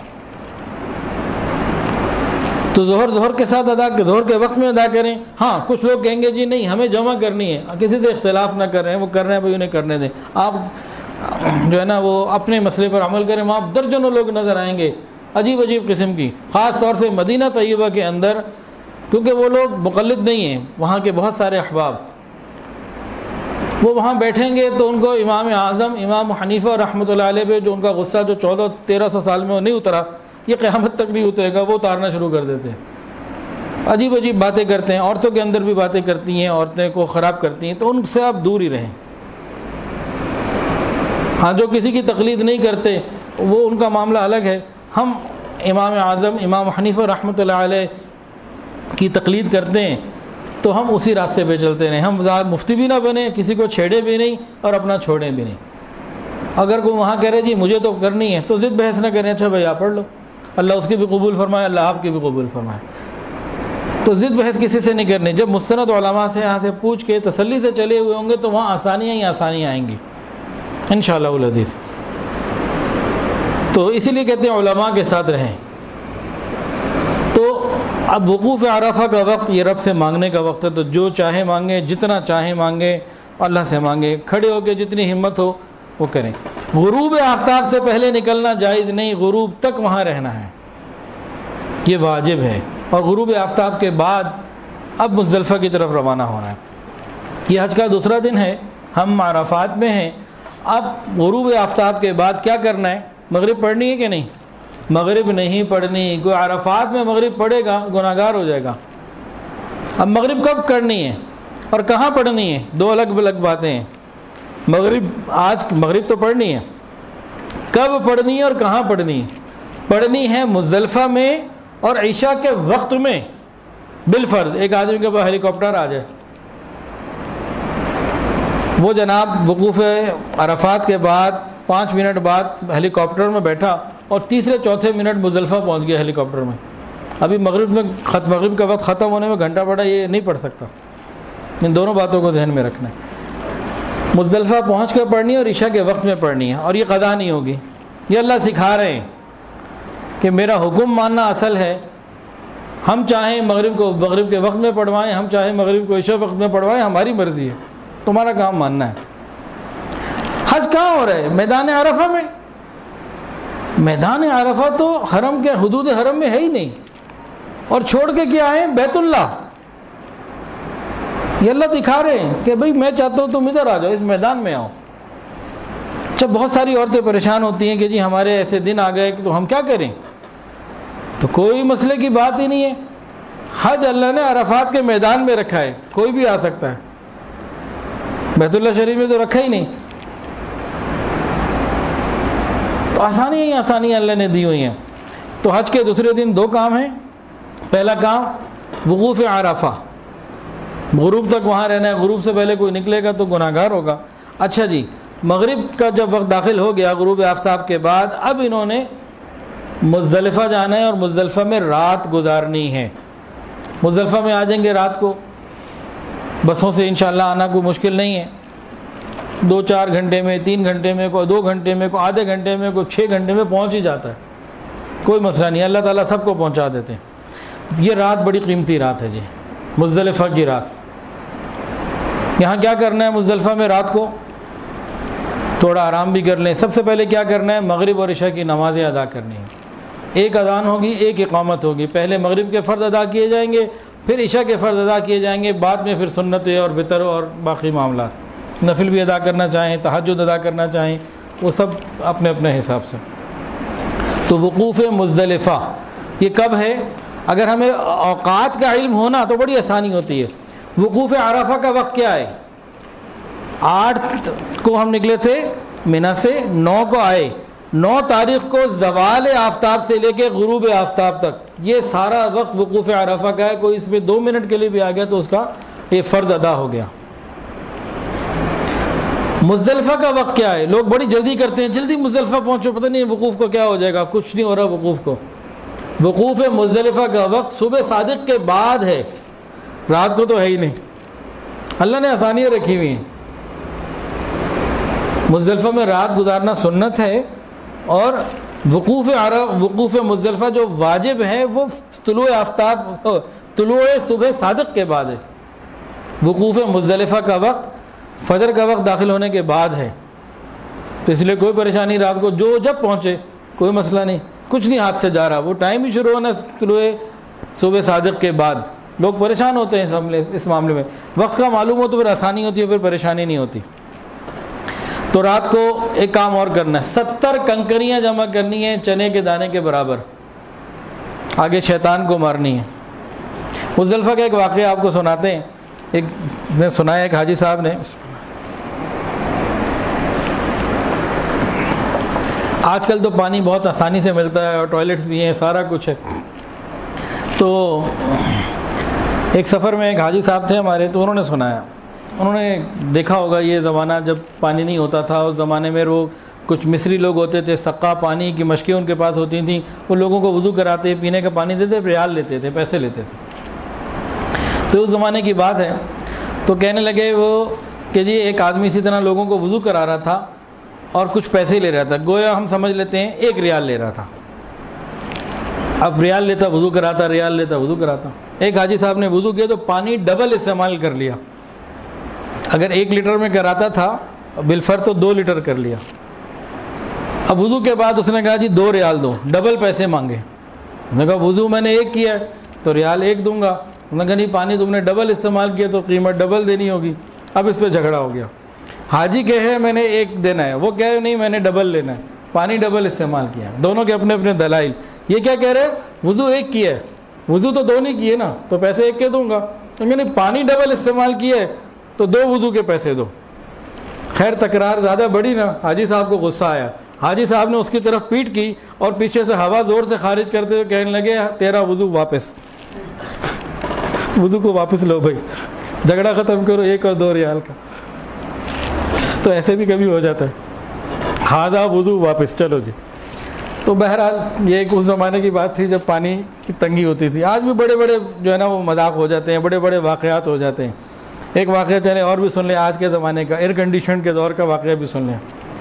تو ظہر کے ساتھ ظہر کے وقت میں ادا کریں. ہاں کچھ لوگ کہیں گے جی نہیں ہمیں جمع کرنی ہے، کسی سے اختلاف نہ کر رہے ہیں، وہ کر رہے ہیں بھائی انہیں کرنے دیں، آپ جو ہے نا وہ اپنے مسئلے پر عمل کریں. وہاں درجنوں لوگ نظر آئیں گے عجیب قسم کی، خاص طور سے مدینہ طیبہ کے اندر، کیونکہ وہ لوگ مقلد نہیں ہیں، وہاں کے بہت سارے احباب، وہ وہاں بیٹھیں گے تو ان کو امام اعظم امام حنیفہ رحمۃ اللہ علیہ پہ جو ان کا غصہ جو 1400-1300 سال میں نہیں اترا، یہ قیامت تک نہیں اترے گا، وہ اتارنا شروع کر دیتے ہیں. عجیب باتیں کرتے ہیں، عورتوں کے اندر بھی باتیں کرتی ہیں، عورتیں کو خراب کرتی ہیں، تو ان سے آپ دور ہی رہیں. ہاں جو کسی کی تقلید نہیں کرتے وہ ان کا معاملہ الگ ہے. ہم امام اعظم امام حنیفہ رحمۃ اللہ علیہ کی تقلید کرتے ہیں تو ہم اسی راستے پہ چلتے رہیں. ہم مفتی بھی نہ بنیں، کسی کو چھیڑے بھی نہیں اور اپنا چھوڑیں بھی نہیں. اگر کوئی وہاں کہہ رہے جی مجھے تو کرنی ہے تو ضد بحث نہ کریں، اچھا بھائی آپ پڑھ لو، اللہ اس کی بھی قبول فرمائے، اللہ آپ کی بھی قبول فرمائے. تو ضد بحث کسی سے نہیں کرنی. جب مستند علماء سے یہاں سے پوچھ کے تسلی سے چلے ہوئے ہوں گے تو وہاں آسانیاں ہی آسانیاں آئیں گی انشاءاللہ العزیز. تو اسی لیے کہتے ہیں علماء کے ساتھ رہیں. تو اب وقوف عرفہ کا وقت یہ رب سے مانگنے کا وقت ہے، تو جو چاہے مانگے، جتنا چاہے مانگے، اللہ سے مانگے، کھڑے ہو کے جتنی ہمت ہو وہ کریں. غروب آفتاب سے پہلے نکلنا جائز نہیں، غروب تک وہاں رہنا ہے، یہ واجب ہے. اور غروب آفتاب کے بعد اب مزدلفہ کی طرف روانہ ہونا ہے. یہ حج کا دوسرا دن ہے، ہم عرفات میں ہیں. اب غروب آفتاب کے بعد کیا کرنا ہے؟ مغرب پڑھنی ہے کہ نہیں؟ مغرب نہیں پڑھنی. کوئی عرفات میں مغرب پڑھے گا گناہگار ہو جائے گا. اب مغرب کب کرنی ہے اور کہاں پڑھنی ہے, دو الگ الگ باتیں ہیں. آج مغرب تو پڑھنی ہے, کب پڑھنی ہے اور کہاں پڑھنی ہے؟ پڑھنی ہے مزدلفہ میں اور عشاء کے وقت میں بالفرض. ایک آدمی کے پاس ہیلی کاپٹر آ جائے, وہ جناب وقوف عرفات کے بعد 5 منٹ بعد ہیلی کاپٹر میں بیٹھا اور تیسرے چوتھے منٹ مزدلفہ پہنچ گیا ہیلی کاپٹر میں. ابھی مغرب کا وقت ختم ہونے میں گھنٹہ پڑا, یہ نہیں پڑھ سکتا. ان دونوں باتوں کو ذہن میں رکھنا ہے. مزدلفہ پہنچ کر پڑھنی ہے اور عشاء کے وقت میں پڑھنی ہے, اور یہ قضا نہیں ہوگی. یہ اللہ سکھا رہے ہیں کہ میرا حکم ماننا اصل ہے. ہم چاہیں مغرب کو مغرب کے وقت میں پڑھوائیں, ہم چاہیں مغرب کو عشاء وقت میں پڑھوائیں, ہماری مرضی ہے, تمہارا کام ماننا ہے. حج کہاں ہو رہا ہے؟ میدان عرفہ میں. میدان عرفہ تو حرم کے حدود حرم میں ہے ہی نہیں, اور چھوڑ کے کیا آئے بیت اللہ. یہ اللہ دکھا رہے ہیں کہ بھئی میں چاہتا ہوں تم ادھر آ جاؤ, اس میدان میں آؤ. جب بہت ساری عورتیں پریشان ہوتی ہیں کہ جی ہمارے ایسے دن آ گئے تو ہم کیا کریں, تو کوئی مسئلے کی بات ہی نہیں ہے. حج اللہ نے عرفات کے میدان میں رکھا ہے, کوئی بھی آ سکتا ہے. بیت اللہ شریف میں تو رکھا ہی نہیں. تو آسانی اللہ نے دی ہوئی ہیں. تو حج کے دوسرے دن 2 کام ہیں. پہلا کام وقوف عرفہ, غروب تک وہاں رہنا ہے. غروب سے پہلے کوئی نکلے گا تو گناہگار ہوگا. اچھا جی, مغرب کا جب وقت داخل ہو گیا غروب آفتاب کے بعد, اب انہوں نے مزدلفہ جانا ہے اور مزدلفہ میں رات گزارنی ہے. مزدلفہ میں آ جائیں گے رات کو, بسوں سے انشاءاللہ آنا کوئی مشکل نہیں ہے. 2-4 گھنٹے میں, 3 گھنٹے میں, کوئی 2 گھنٹے میں, کوئی آدھے گھنٹے میں, کوئی 6 گھنٹے میں پہنچ ہی جاتا ہے. کوئی مسئلہ نہیں, اللہ تعالیٰ سب کو پہنچا دیتے ہیں. یہ رات بڑی قیمتی رات ہے جی, مزدلفہ کی رات. یہاں کیا کرنا ہے مزدلفہ میں رات کو؟ تھوڑا آرام بھی کر لیں. سب سے پہلے کیا کرنا ہے, مغرب اور عشاء کی نمازیں ادا کرنی ہیں. ایک اذان ہوگی, ایک اقامت ہوگی. پہلے مغرب کے فرض ادا کیے جائیں گے, پھر عشاء کے فرض ادا کیے جائیں گے, بعد میں پھر سنتیں اور وتر اور باقی معاملات. نفل بھی ادا کرنا چاہیں, تہجد ادا کرنا چاہیں, وہ سب اپنے اپنے حساب سے. تو وقوف مزدلفہ یہ کب ہے؟ اگر ہمیں اوقات کا علم ہونا تو بڑی آسانی ہوتی ہے. وقوف عرفہ کا وقت کیا ہے؟ 8 کو ہم نکلے تھے منی سے, 9 کو آئے. 9 تاریخ کو زوال آفتاب سے لے کے غروب آفتاب تک, یہ سارا وقت وقوف عرفہ کا ہے. کوئی اس میں 2 منٹ کے لیے بھی آ گیا تو اس کا یہ فرض ادا ہو گیا. مزدلفہ کا وقت کیا ہے؟ لوگ بڑی جلدی کرتے ہیں, جلدی مزدلفہ پہنچو, پتہ نہیں وقوف کو کیا ہو جائے گا. کچھ نہیں ہو رہا وقوف کو. وقوف مزدلفہ کا وقت صبح صادق کے بعد ہے, رات کو تو ہے ہی نہیں. اللہ نے آسانیاں رکھی ہوئی ہیں. مزدلفہ میں رات گزارنا سنت ہے, اور وقوف مزدلفہ جو واجب ہے وہ طلوع صبح صادق کے بعد ہے. وقوف مزدلفہ کا وقت فجر کا وقت داخل ہونے کے بعد ہے. تو اس لیے کوئی پریشانی, رات کو جب پہنچے کوئی مسئلہ نہیں, کچھ نہیں ہاتھ سے جا رہا. وہ ٹائم ہی شروع ہونا طلوع صبح صادق کے بعد. لوگ پریشان ہوتے ہیں اس معاملے میں. وقت کا معلوم ہو تو پھر آسانی ہوتی ہے, پھر پریشانی نہیں ہوتی. تو رات کو ایک کام اور کرنا ہے, 70 کنکریاں جمع کرنی ہیں چنے کے دانے کے برابر, آگے شیطان کو مارنی ہے. مزدلفہ کا ایک واقعہ آپ کو سناتے ہیں. ایک نے سنایا, ایک حاجی صاحب نے, آج کل تو پانی بہت آسانی سے ملتا ہے اور ٹوائلٹس بھی ہیں, سارا کچھ ہے. تو ایک سفر میں ایک حاجی صاحب تھے ہمارے, تو انہوں نے سنایا. انہوں نے دیکھا ہوگا یہ زمانہ جب پانی نہیں ہوتا تھا, اس زمانے میں وہ کچھ مصری لوگ ہوتے تھے, سقا پانی کی مشکیں ان کے پاس ہوتی تھیں. وہ لوگوں کو وضو کراتے, پینے کا پانی دیتے, ریال لیتے تھے, پیسے لیتے تھے. تو اس زمانے کی بات ہے. تو کہنے لگے وہ کہ جی ایک آدمی اسی طرح لوگوں کو وضو کرا رہا تھا اور کچھ پیسے لے رہا تھا. گویا ہم سمجھ لیتے ہیں 1 ریال لے رہا تھا. اب ریال لیتا وضو کراتا, ریال لیتا وضو کراتا. ایک حاجی صاحب نے وضو کیا تو پانی ڈبل استعمال کر لیا. اگر 1 لیٹر میں کراتا تھا بالفر تو 2 لیٹر کر لیا. اب وضو کے بعد اس نے کہا جی 2 ریال دو, ڈبل پیسے مانگے. میں نے کہا وضو میں نے 1 کیا ہے تو ریال 1 دوں گا. انہوں نے کہا نہیں, پانی تم نے ڈبل استعمال کیا تو قیمت ڈبل دینی ہوگی. اب اس پہ جھگڑا ہو گیا. حاجی کہے میں نے 1 دینا ہے, وہ کہے نہیں میں نے ڈبل لینا ہے. پانی ڈبل استعمال کیا. دونوں کے اپنے اپنے دلائل. یہ کیا کہہ رہے ہیں؟ وضو ایک کیا ہے, وضو تو دو نہیں کیے نا, تو پیسے ایک کے دوں گا. یعنی پانی ڈبل استعمال کیا ہے تو دو وضو کے پیسے دو. خیر تکرار زیادہ بڑی نا, حاجی صاحب کو غصہ آیا. حاجی صاحب نے اس کی طرف پیٹ کی اور پیچھے سے ہوا زور سے خارج کرتے ہوئے کہنے لگے تیرا وضو واپس, وضو کو واپس لو بھائی, جھگڑا ختم کرو 1 اور 2 ریال کا. تو ایسے بھی کبھی ہو جاتا ہے, ہاضا وضو واپس, چلو جی. تو بہرحال یہ ایک اس زمانے کی بات تھی جب پانی کی تنگی ہوتی تھی. آج بھی بڑے بڑے جو ہے نا وہ مذاق ہو جاتے ہیں, بڑے بڑے واقعات ہو جاتے ہیں. ایک واقعہ چلے اور بھی سن لیں, آج کے زمانے کا ایئر کنڈیشن کے دور کا واقعہ بھی سن لیں.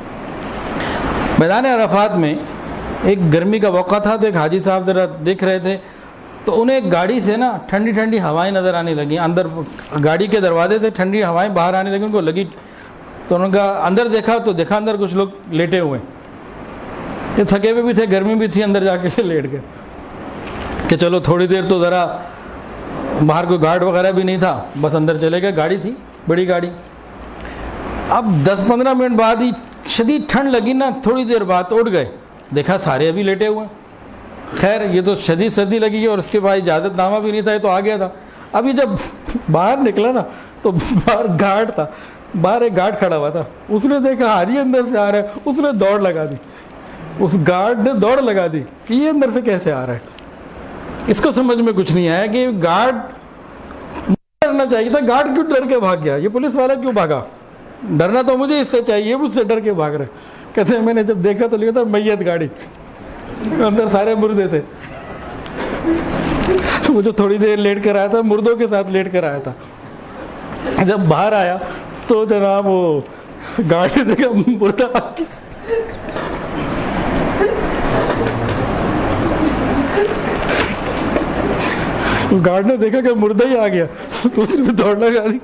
میدان عرفات میں ایک گرمی کا موقع تھا, تو ایک حاجی صاحب ذرا دیکھ رہے تھے, تو انہیں ایک گاڑی سے نا ٹھنڈی ٹھنڈی ہوائیں نظر آنے لگیں. اندر گاڑی کے دروازے سے ٹھنڈی ہوائیں باہر آنے لگیں, ان کو لگی. تو انہوں نے کہا اندر دیکھا, تو دیکھا اندر کچھ لوگ لیٹے ہوئے. یہ تھکے ہوئے بھی تھے, گرمی بھی تھی, اندر جا کے لیٹ گئے کہ چلو تھوڑی دیر تو ذرا, باہر کوئی گارڈ وغیرہ بھی نہیں تھا, بس اندر چلے گئے. گاڑی تھی بڑی گاڑی. اب 10-15 منٹ بعد ہی شدید ٹھنڈ لگی نا, تھوڑی دیر بعد اٹھ گئے, دیکھا سارے ابھی لیٹے ہوئے. خیر یہ تو شدید سردی لگی اور اس کے بعد اجازت نامہ بھی نہیں تھا, یہ تو آ گیا تھا. ابھی جب باہر نکلا نا تو باہر گارڈ تھا, باہر ایک گارڈ کھڑا ہوا تھا. اس نے دیکھا حاجی اندر سے آ رہا ہے, اس نے دوڑ لگا دی. اس گارڈ نے دوڑ لگا دی کہ یہ اندر سے کیسے آ رہا ہے. اس کو سمجھ میں کچھ نہیں آیا کہ گارڈ ڈرنا چاہیے تھا, گارڈ کیوں ڈر کے بھاگ گیا, یہ پولیس والا کیوں بھاگا. ڈرنا تو مجھے اس سے چاہیے, مجھ سے ڈر کے بھاگ رہے. کہتے ہیں میں نے جب دیکھا تو لکھا تھا میت گاڑی, اندر سارے مردے تھے. وہ جو تھوڑی دیر لیٹ کر آیا تھا, مردوں کے ساتھ لیٹ کر آیا تھا. جب باہر آیا تو جناب وہ گاڑی دیکھا مردہ, گارڈ نے دیکھا کہ مردہ ہی آ گیا, تو اس نے دوڑ لگا دی.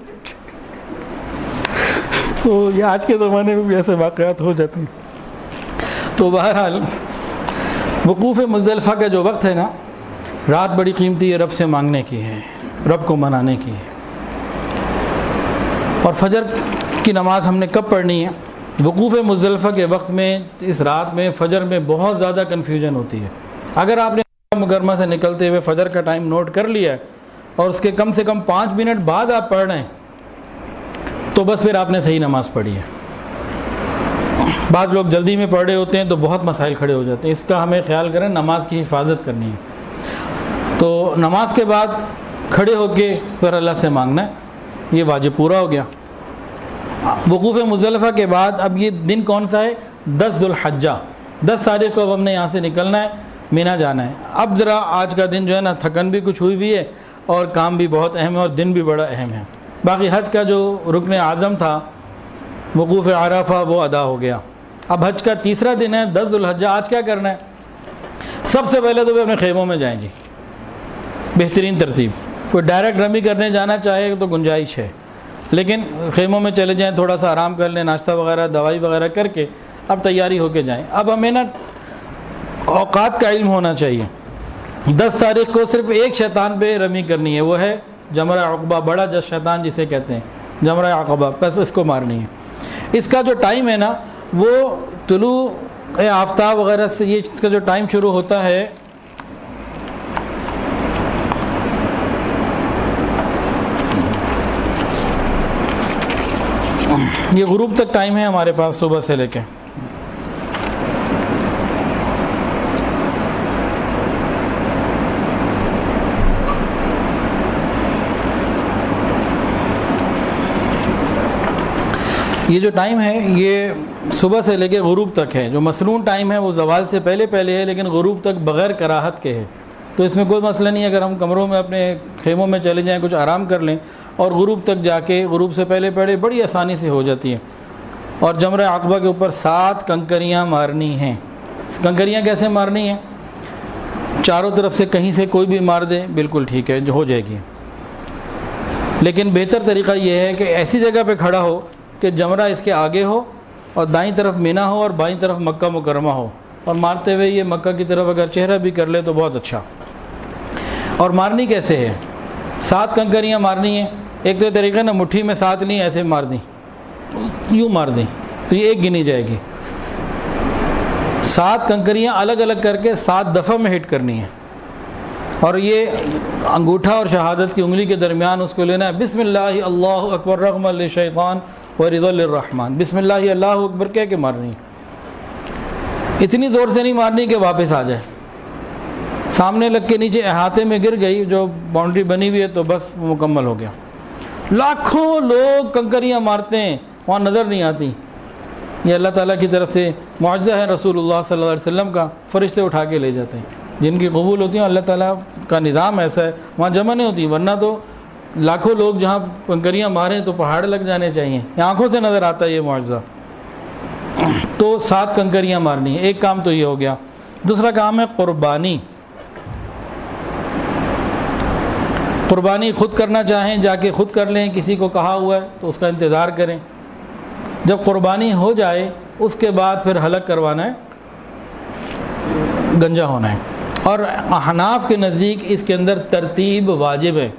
تو یہ آج کے زمانے میں بھی ایسے واقعات ہو جاتے ہیں. تو بہرحال وقوف مزدلفہ کا جو وقت ہے نا, رات بڑی قیمتی ہے, رب سے مانگنے کی ہے, رب کو منانے کی ہے. اور فجر کی نماز ہم نے کب پڑھنی ہے؟ وقوف مزدلفہ کے وقت میں, اس رات میں فجر میں بہت زیادہ کنفیوژن ہوتی ہے. اگر آپ نے مکرمہ سے نکلتے ہوئے فجر کا ٹائم نوٹ کر لیا ہے اور اس کے کم سے کم 5 منٹ بعد آپ پڑھ رہے ہیں, تو بس پھر آپ نے صحیح نماز پڑھی ہے. بعض لوگ جلدی میں پڑھ رہے ہوتے ہیں تو بہت مسائل کھڑے ہو جاتے ہیں. اس کا ہمیں خیال کریں, نماز کی حفاظت کرنی ہے. تو نماز کے بعد کھڑے ہو کے پھر اللہ سے مانگنا ہے, یہ واجب پورا ہو گیا. وقوف مزدلفہ کے بعد اب یہ دن کون سا ہے؟ 10 ذو الحجہ. 10 تاریخ کو اب ہم نے یہاں سے نکلنا ہے, مینا جانا ہے. اب ذرا آج کا دن جو ہے نا, تھکن بھی کچھ ہوئی بھی ہے اور کام بھی بہت اہم ہے اور دن بھی بڑا اہم ہے. باقی حج کا جو رکن اعظم تھا وقوف عرفہ, وہ ادا ہو گیا. اب حج کا تیسرا دن ہے 10 ذو الحجہ. آج کیا کرنا ہے؟ سب سے پہلے تو وہ اپنے خیموں میں جائیں جی, بہترین ترتیب. کوئی ڈائریکٹ رمی کرنے جانا چاہے تو گنجائش ہے, لیکن خیموں میں چلے جائیں, تھوڑا سا آرام کر لیں, ناشتہ وغیرہ دوائی وغیرہ کر کے اب تیاری ہو کے جائیں. اب ہمیں نا اوقات کا علم ہونا چاہیے. 10 تاریخ کو صرف ایک شیطان پہ رمی کرنی ہے, وہ ہے جمرہ عقبہ, بڑا شیطان جسے کہتے ہیں, جمرہ عقبہ, بس اس کو مارنی ہے. اس کا جو ٹائم ہے نا, وہ طلوع آفتاب وغیرہ سے, یہ اس کا جو ٹائم شروع ہوتا ہے یہ غروب تک ٹائم ہے ہمارے پاس, صبح سے لے کے. یہ جو ٹائم ہے یہ صبح سے لے کے غروب تک ہے. جو مسنون ٹائم ہے وہ زوال سے پہلے پہلے ہے, لیکن غروب تک بغیر کراہت کے ہے. تو اس میں کوئی مسئلہ نہیں. اگر ہم کمروں میں اپنے خیموں میں چلے جائیں, کچھ آرام کر لیں اور غروب تک جا کے غروب سے پہلے پہلے بڑی آسانی سے ہو جاتی ہے. اور جمرہ عقبہ کے اوپر 7 کنکریاں مارنی ہیں. کنکریاں کیسے مارنی ہیں؟ چاروں طرف سے کہیں سے کوئی بھی مار دے, بالکل ٹھیک ہے, جو ہو جائے گی. لیکن بہتر طریقہ یہ ہے کہ ایسی جگہ پہ کھڑا ہو کہ جمرہ اس کے آگے ہو اور دائیں طرف مینا ہو اور بائیں طرف مکہ مکرمہ ہو, اور مارتے ہوئے یہ مکہ کی طرف اگر چہرہ بھی کر لے تو بہت اچھا. اور مارنی کیسے ہے؟ 7 کنکریاں مارنی ہیں. ایک تو طریقہ نا, مٹھی میں 7 نہیں, ایسے مار دیں, یوں مار دیں تو یہ 1 گنی جائے گی. 7 کنکریاں الگ الگ کر کے 7 دفعہ میں ہٹ کرنی ہیں، اور یہ انگوٹھا اور شہادت کی انگلی کے درمیان اس کو لینا ہے، بسم اللہ اللہ اکبر رغم للشیطان ورضا للرحمن، بسم اللہ اللہ اکبر کہہ کے مارنی ہے، اتنی زور سے نہیں مارنی کہ واپس آ جائے، سامنے لگ کے نیچے احاطے میں گر گئی، جو باؤنڈری بنی ہوئی ہے تو بس مکمل ہو گیا۔ لاکھوں لوگ کنکریاں مارتے ہیں، وہاں نظر نہیں آتی، یہ اللہ تعالیٰ کی طرف سے معجزہ ہے رسول اللہ صلی اللہ علیہ وسلم کا، فرشتے اٹھا کے لے جاتے ہیں، جن کی قبول ہوتی ہیں، اللہ تعالیٰ کا نظام ایسا ہے وہاں جمع نہیں ہوتی، ورنہ تو لاکھوں لوگ جہاں کنکریاں ماریں تو پہاڑ لگ جانے چاہیے، یہ آنکھوں سے نظر آتا ہے یہ معجزہ۔ تو 7 کنکریاں مارنی ہے، ایک کام تو یہ ہو گیا۔ دوسرا کام ہے قربانی۔ قربانی خود کرنا چاہیں جا کے خود کر لیں، کسی کو کہا ہوا ہے تو اس کا انتظار کریں، جب قربانی ہو جائے اس کے بعد پھر حلق کروانا ہے، گنجا ہونا ہے۔ اور احناف کے نزدیک اس کے اندر ترتیب واجب ہے،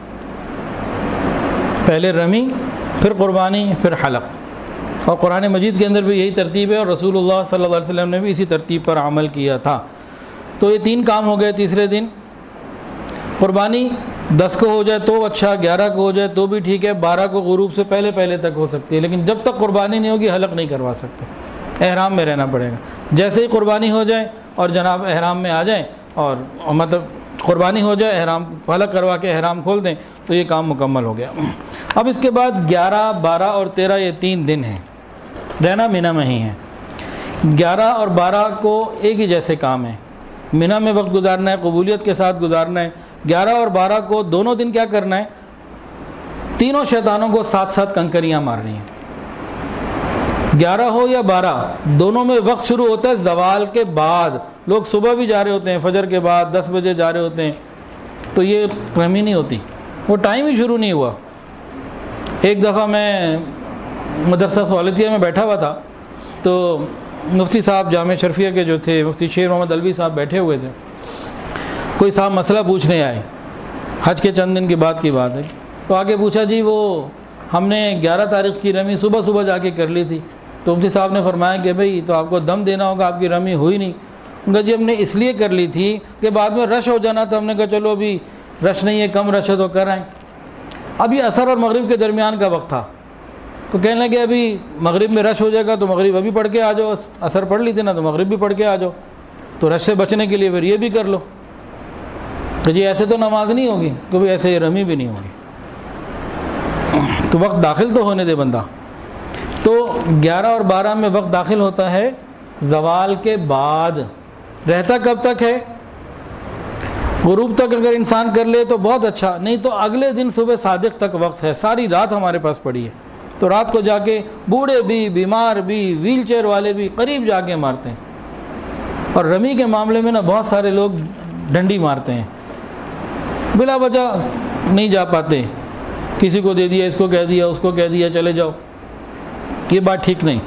پہلے رمی، پھر قربانی، پھر حلق، اور قرآن مجید کے اندر بھی یہی ترتیب ہے، اور رسول اللہ صلی اللہ علیہ وسلم نے بھی اسی ترتیب پر عمل کیا تھا۔ تو یہ 3 کام ہو گئے۔ تیسرے دن قربانی 10 کو ہو جائے تو اچھا، 11 کو ہو جائے تو بھی ٹھیک ہے، 12 کو غروب سے پہلے تک ہو سکتی ہے، لیکن جب تک قربانی نہیں ہوگی حلق نہیں کروا سکتے، احرام میں رہنا پڑے گا۔ جیسے ہی قربانی ہو جائے اور جناب احرام میں آ جائیں، اور مطلب قربانی ہو جائے، احرام حلق کروا کے احرام کھول دیں تو یہ کام مکمل ہو گیا۔ اب اس کے بعد 11، 12 اور 13 یہ 3 دن ہیں، رہنا مینا میں ہی ہے۔ 11 اور 12 کو ایک ہی جیسے کام ہے، مینا میں وقت گزارنا ہے، قبولیت کے ساتھ گزارنا ہے۔ 11 اور 12 کو دونوں دن کیا کرنا ہے، تینوں شیطانوں کو 7 کنکریاں مارنی ہیں، 11 ہو یا 12، دونوں میں وقت شروع ہوتا ہے زوال کے بعد۔ لوگ صبح بھی جا رہے ہوتے ہیں، فجر کے بعد 10 بجے جا رہے ہوتے ہیں، تو یہ رمی نہیں ہوتی، وہ ٹائم ہی شروع نہیں ہوا۔ ایک دفعہ میں مدرسہ سوالتیہ میں بیٹھا ہوا تھا، تو مفتی صاحب جامع شرفیہ کے جو تھے، مفتی شیر محمد علوی صاحب بیٹھے ہوئے تھے، کوئی صاحب مسئلہ پوچھنے آئے، حج کے چند دن کے بعد کی بات ہے، تو آگے پوچھا جی وہ ہم نے 11 تاریخ کی رمی صبح جا کے کر لی تھی، تو مفتی صاحب نے فرمایا کہ بھئی تو آپ کو دم دینا ہوگا، آپ کی رمی ہوئی نہیں۔ ان کا جی ہم نے اس لیے کر لی تھی کہ بعد میں رش ہو جانا تھا، ہم نے کہا چلو ابھی رش نہیں ہے، کم رش ہے تو کر آئیں۔ اب یہ عصر اور مغرب کے درمیان کا وقت تھا، تو کہنے لگے ابھی مغرب میں رش ہو جائے گا تو مغرب ابھی پڑھ کے آ جاؤ، عصر پڑھ لی تھی نا تو مغرب بھی پڑھ کے آ جاؤ، تو رش سے بچنے کے لیے پھر یہ بھی کر لو۔ تو جی ایسے تو نماز نہیں ہوگی، کبھی ایسے یہ رمی بھی نہیں ہوگی، تو وقت داخل تو ہونے دے بندہ۔ تو 11 اور 12 میں وقت داخل ہوتا ہے زوال کے بعد، رہتا کب تک ہے، غروب تک اگر انسان کر لے تو بہت اچھا، نہیں تو اگلے دن صبح صادق تک وقت ہے، ساری رات ہمارے پاس پڑی ہے، تو رات کو جا کے بوڑھے بھی، بیمار بھی، ویل چیئر والے بھی قریب جا کے مارتے ہیں۔ اور رمی کے معاملے میں نا بہت سارے لوگ ڈنڈی مارتے ہیں، بلا وجہ نہیں جا پاتے، کسی کو دے دیا، اس کو کہہ دیا، اس کو کہہ دیا چلے جاؤ، یہ بات ٹھیک نہیں۔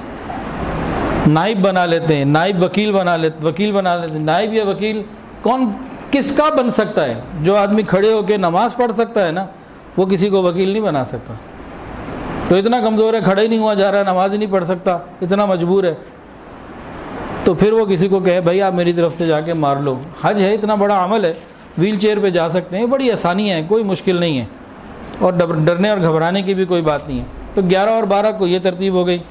نائب بنا لیتے ہیں، نائب وکیل بنا لیتے ہیں۔ نائب یا وکیل کون کس کا بن سکتا ہے؟ جو آدمی کھڑے ہو کے نماز پڑھ سکتا ہے نا، وہ کسی کو وکیل نہیں بنا سکتا۔ تو اتنا کمزور ہے، کھڑا ہی نہیں ہوا جا رہا ہے، نماز ہی نہیں پڑھ سکتا، اتنا مجبور ہے، تو پھر وہ کسی کو کہے بھائی آپ میری طرف سے جا کے مار لو۔ حج ہے، اتنا بڑا عمل ہے، ویل چیئر پہ جا سکتے ہیں، بڑی آسانی ہے، کوئی مشکل نہیں ہے، اور ڈرنے اور گھبرانے کی بھی کوئی بات نہیں ہے۔ تو 11 اور 12 کو یہ ترتیب ہو گئی۔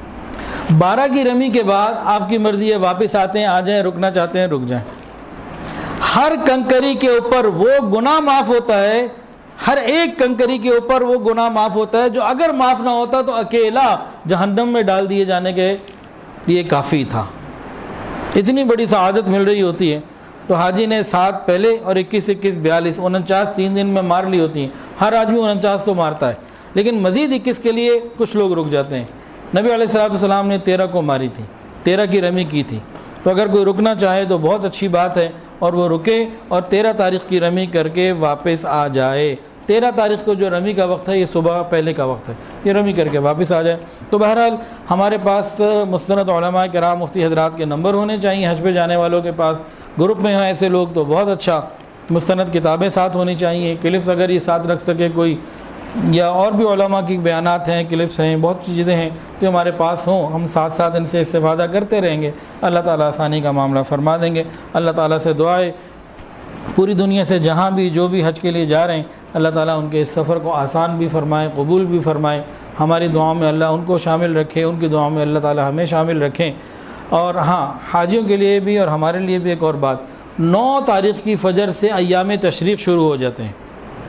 12 کی رمی کے بعد آپ کی مرضی ہے، واپس آتے ہیں آ جائیں، رکنا چاہتے ہیں رک جائیں۔ ہر کنکری کے اوپر وہ گناہ معاف ہوتا ہے، ہر ایک کنکری کے اوپر وہ گناہ معاف ہوتا ہے جو اگر معاف نہ ہوتا تو اکیلا جہنم میں ڈال دیے جانے کے لیے کافی تھا۔ اتنی بڑی سعادت مل رہی ہوتی ہے، تو حاجی نے 7 پہلے اور 21، 21، 42، 49 3 دن میں مار لی ہوتی ہیں۔ ہر آدمی 49 تو مارتا ہے، لیکن مزید 21 کے لیے کچھ لوگ رک جاتے ہیں۔ نبی علیہ السلام نے 13 کو ماری تھی، 13 کی رمی کی تھی، تو اگر کوئی رکنا چاہے تو بہت اچھی بات ہے، اور وہ رکے اور 13 تاریخ کی رمی کر کے واپس آ جائے۔ 13 تاریخ کو جو رمی کا وقت ہے یہ صبح پہلے کا وقت ہے، یہ رمی کر کے واپس آ جائے۔ تو بہرحال ہمارے پاس مستند علماء کرام مفتی حضرات کے نمبر ہونے چاہیے، حج پہ جانے والوں کے پاس گروپ میں ہیں ایسے لوگ تو بہت اچھا، مستند کتابیں ساتھ ہونی چاہیے، کلپس اگر یہ ساتھ رکھ سکے کوئی یا اور بھی علماء کی بیانات ہیں، کلپس ہیں، بہت سی چیزیں ہیں جو ہمارے پاس ہوں، ہم ساتھ ساتھ ان سے استفادہ کرتے رہیں گے، اللہ تعالیٰ آسانی کا معاملہ فرما دیں گے۔ اللہ تعالیٰ سے دعائے پوری دنیا سے جہاں بھی جو بھی حج کے لیے جا رہے ہیں، اللہ تعالیٰ ان کے اس سفر کو آسان بھی فرمائے، قبول بھی فرمائے، ہماری دعاؤں میں اللہ ان کو شامل رکھے، ان کی دعاؤں میں اللہ تعالیٰ ہمیں شامل رکھیں۔ اور ہاں، حاجیوں کے لیے بھی اور ہمارے لیے بھی ایک اور بات، 9 تاریخ کی فجر سے ایام تشریق شروع ہو جاتے ہیں۔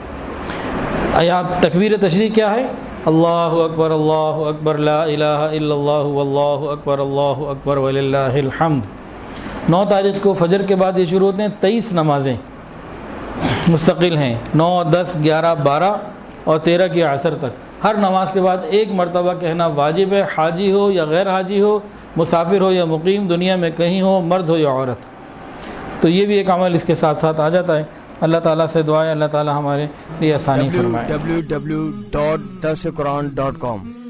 تکبیر تشریق کیا ہے؟ اللہ اکبر لا الہ الا اللہ واللہ اکبر وللہ الحمد۔ 9 تاریخ کو فجر کے بعد یہ شروع ہوتے ہیں، 23 نمازیں مستقل ہیں، 9، 10، 11، 12 اور 13 کی عصر تک۔ ہر نماز کے بعد ایک مرتبہ کہنا واجب ہے، حاجی ہو یا غیر حاجی ہو، مسافر ہو یا مقیم، دنیا میں کہیں ہو، مرد ہو یا عورت۔ تو یہ بھی ایک عمل اس کے ساتھ ساتھ آ جاتا ہے۔ اللہ تعالیٰ سے دعا ہے اللہ تعالیٰ ہمارے لیے آسانی فرمائے۔ www.darsequran.com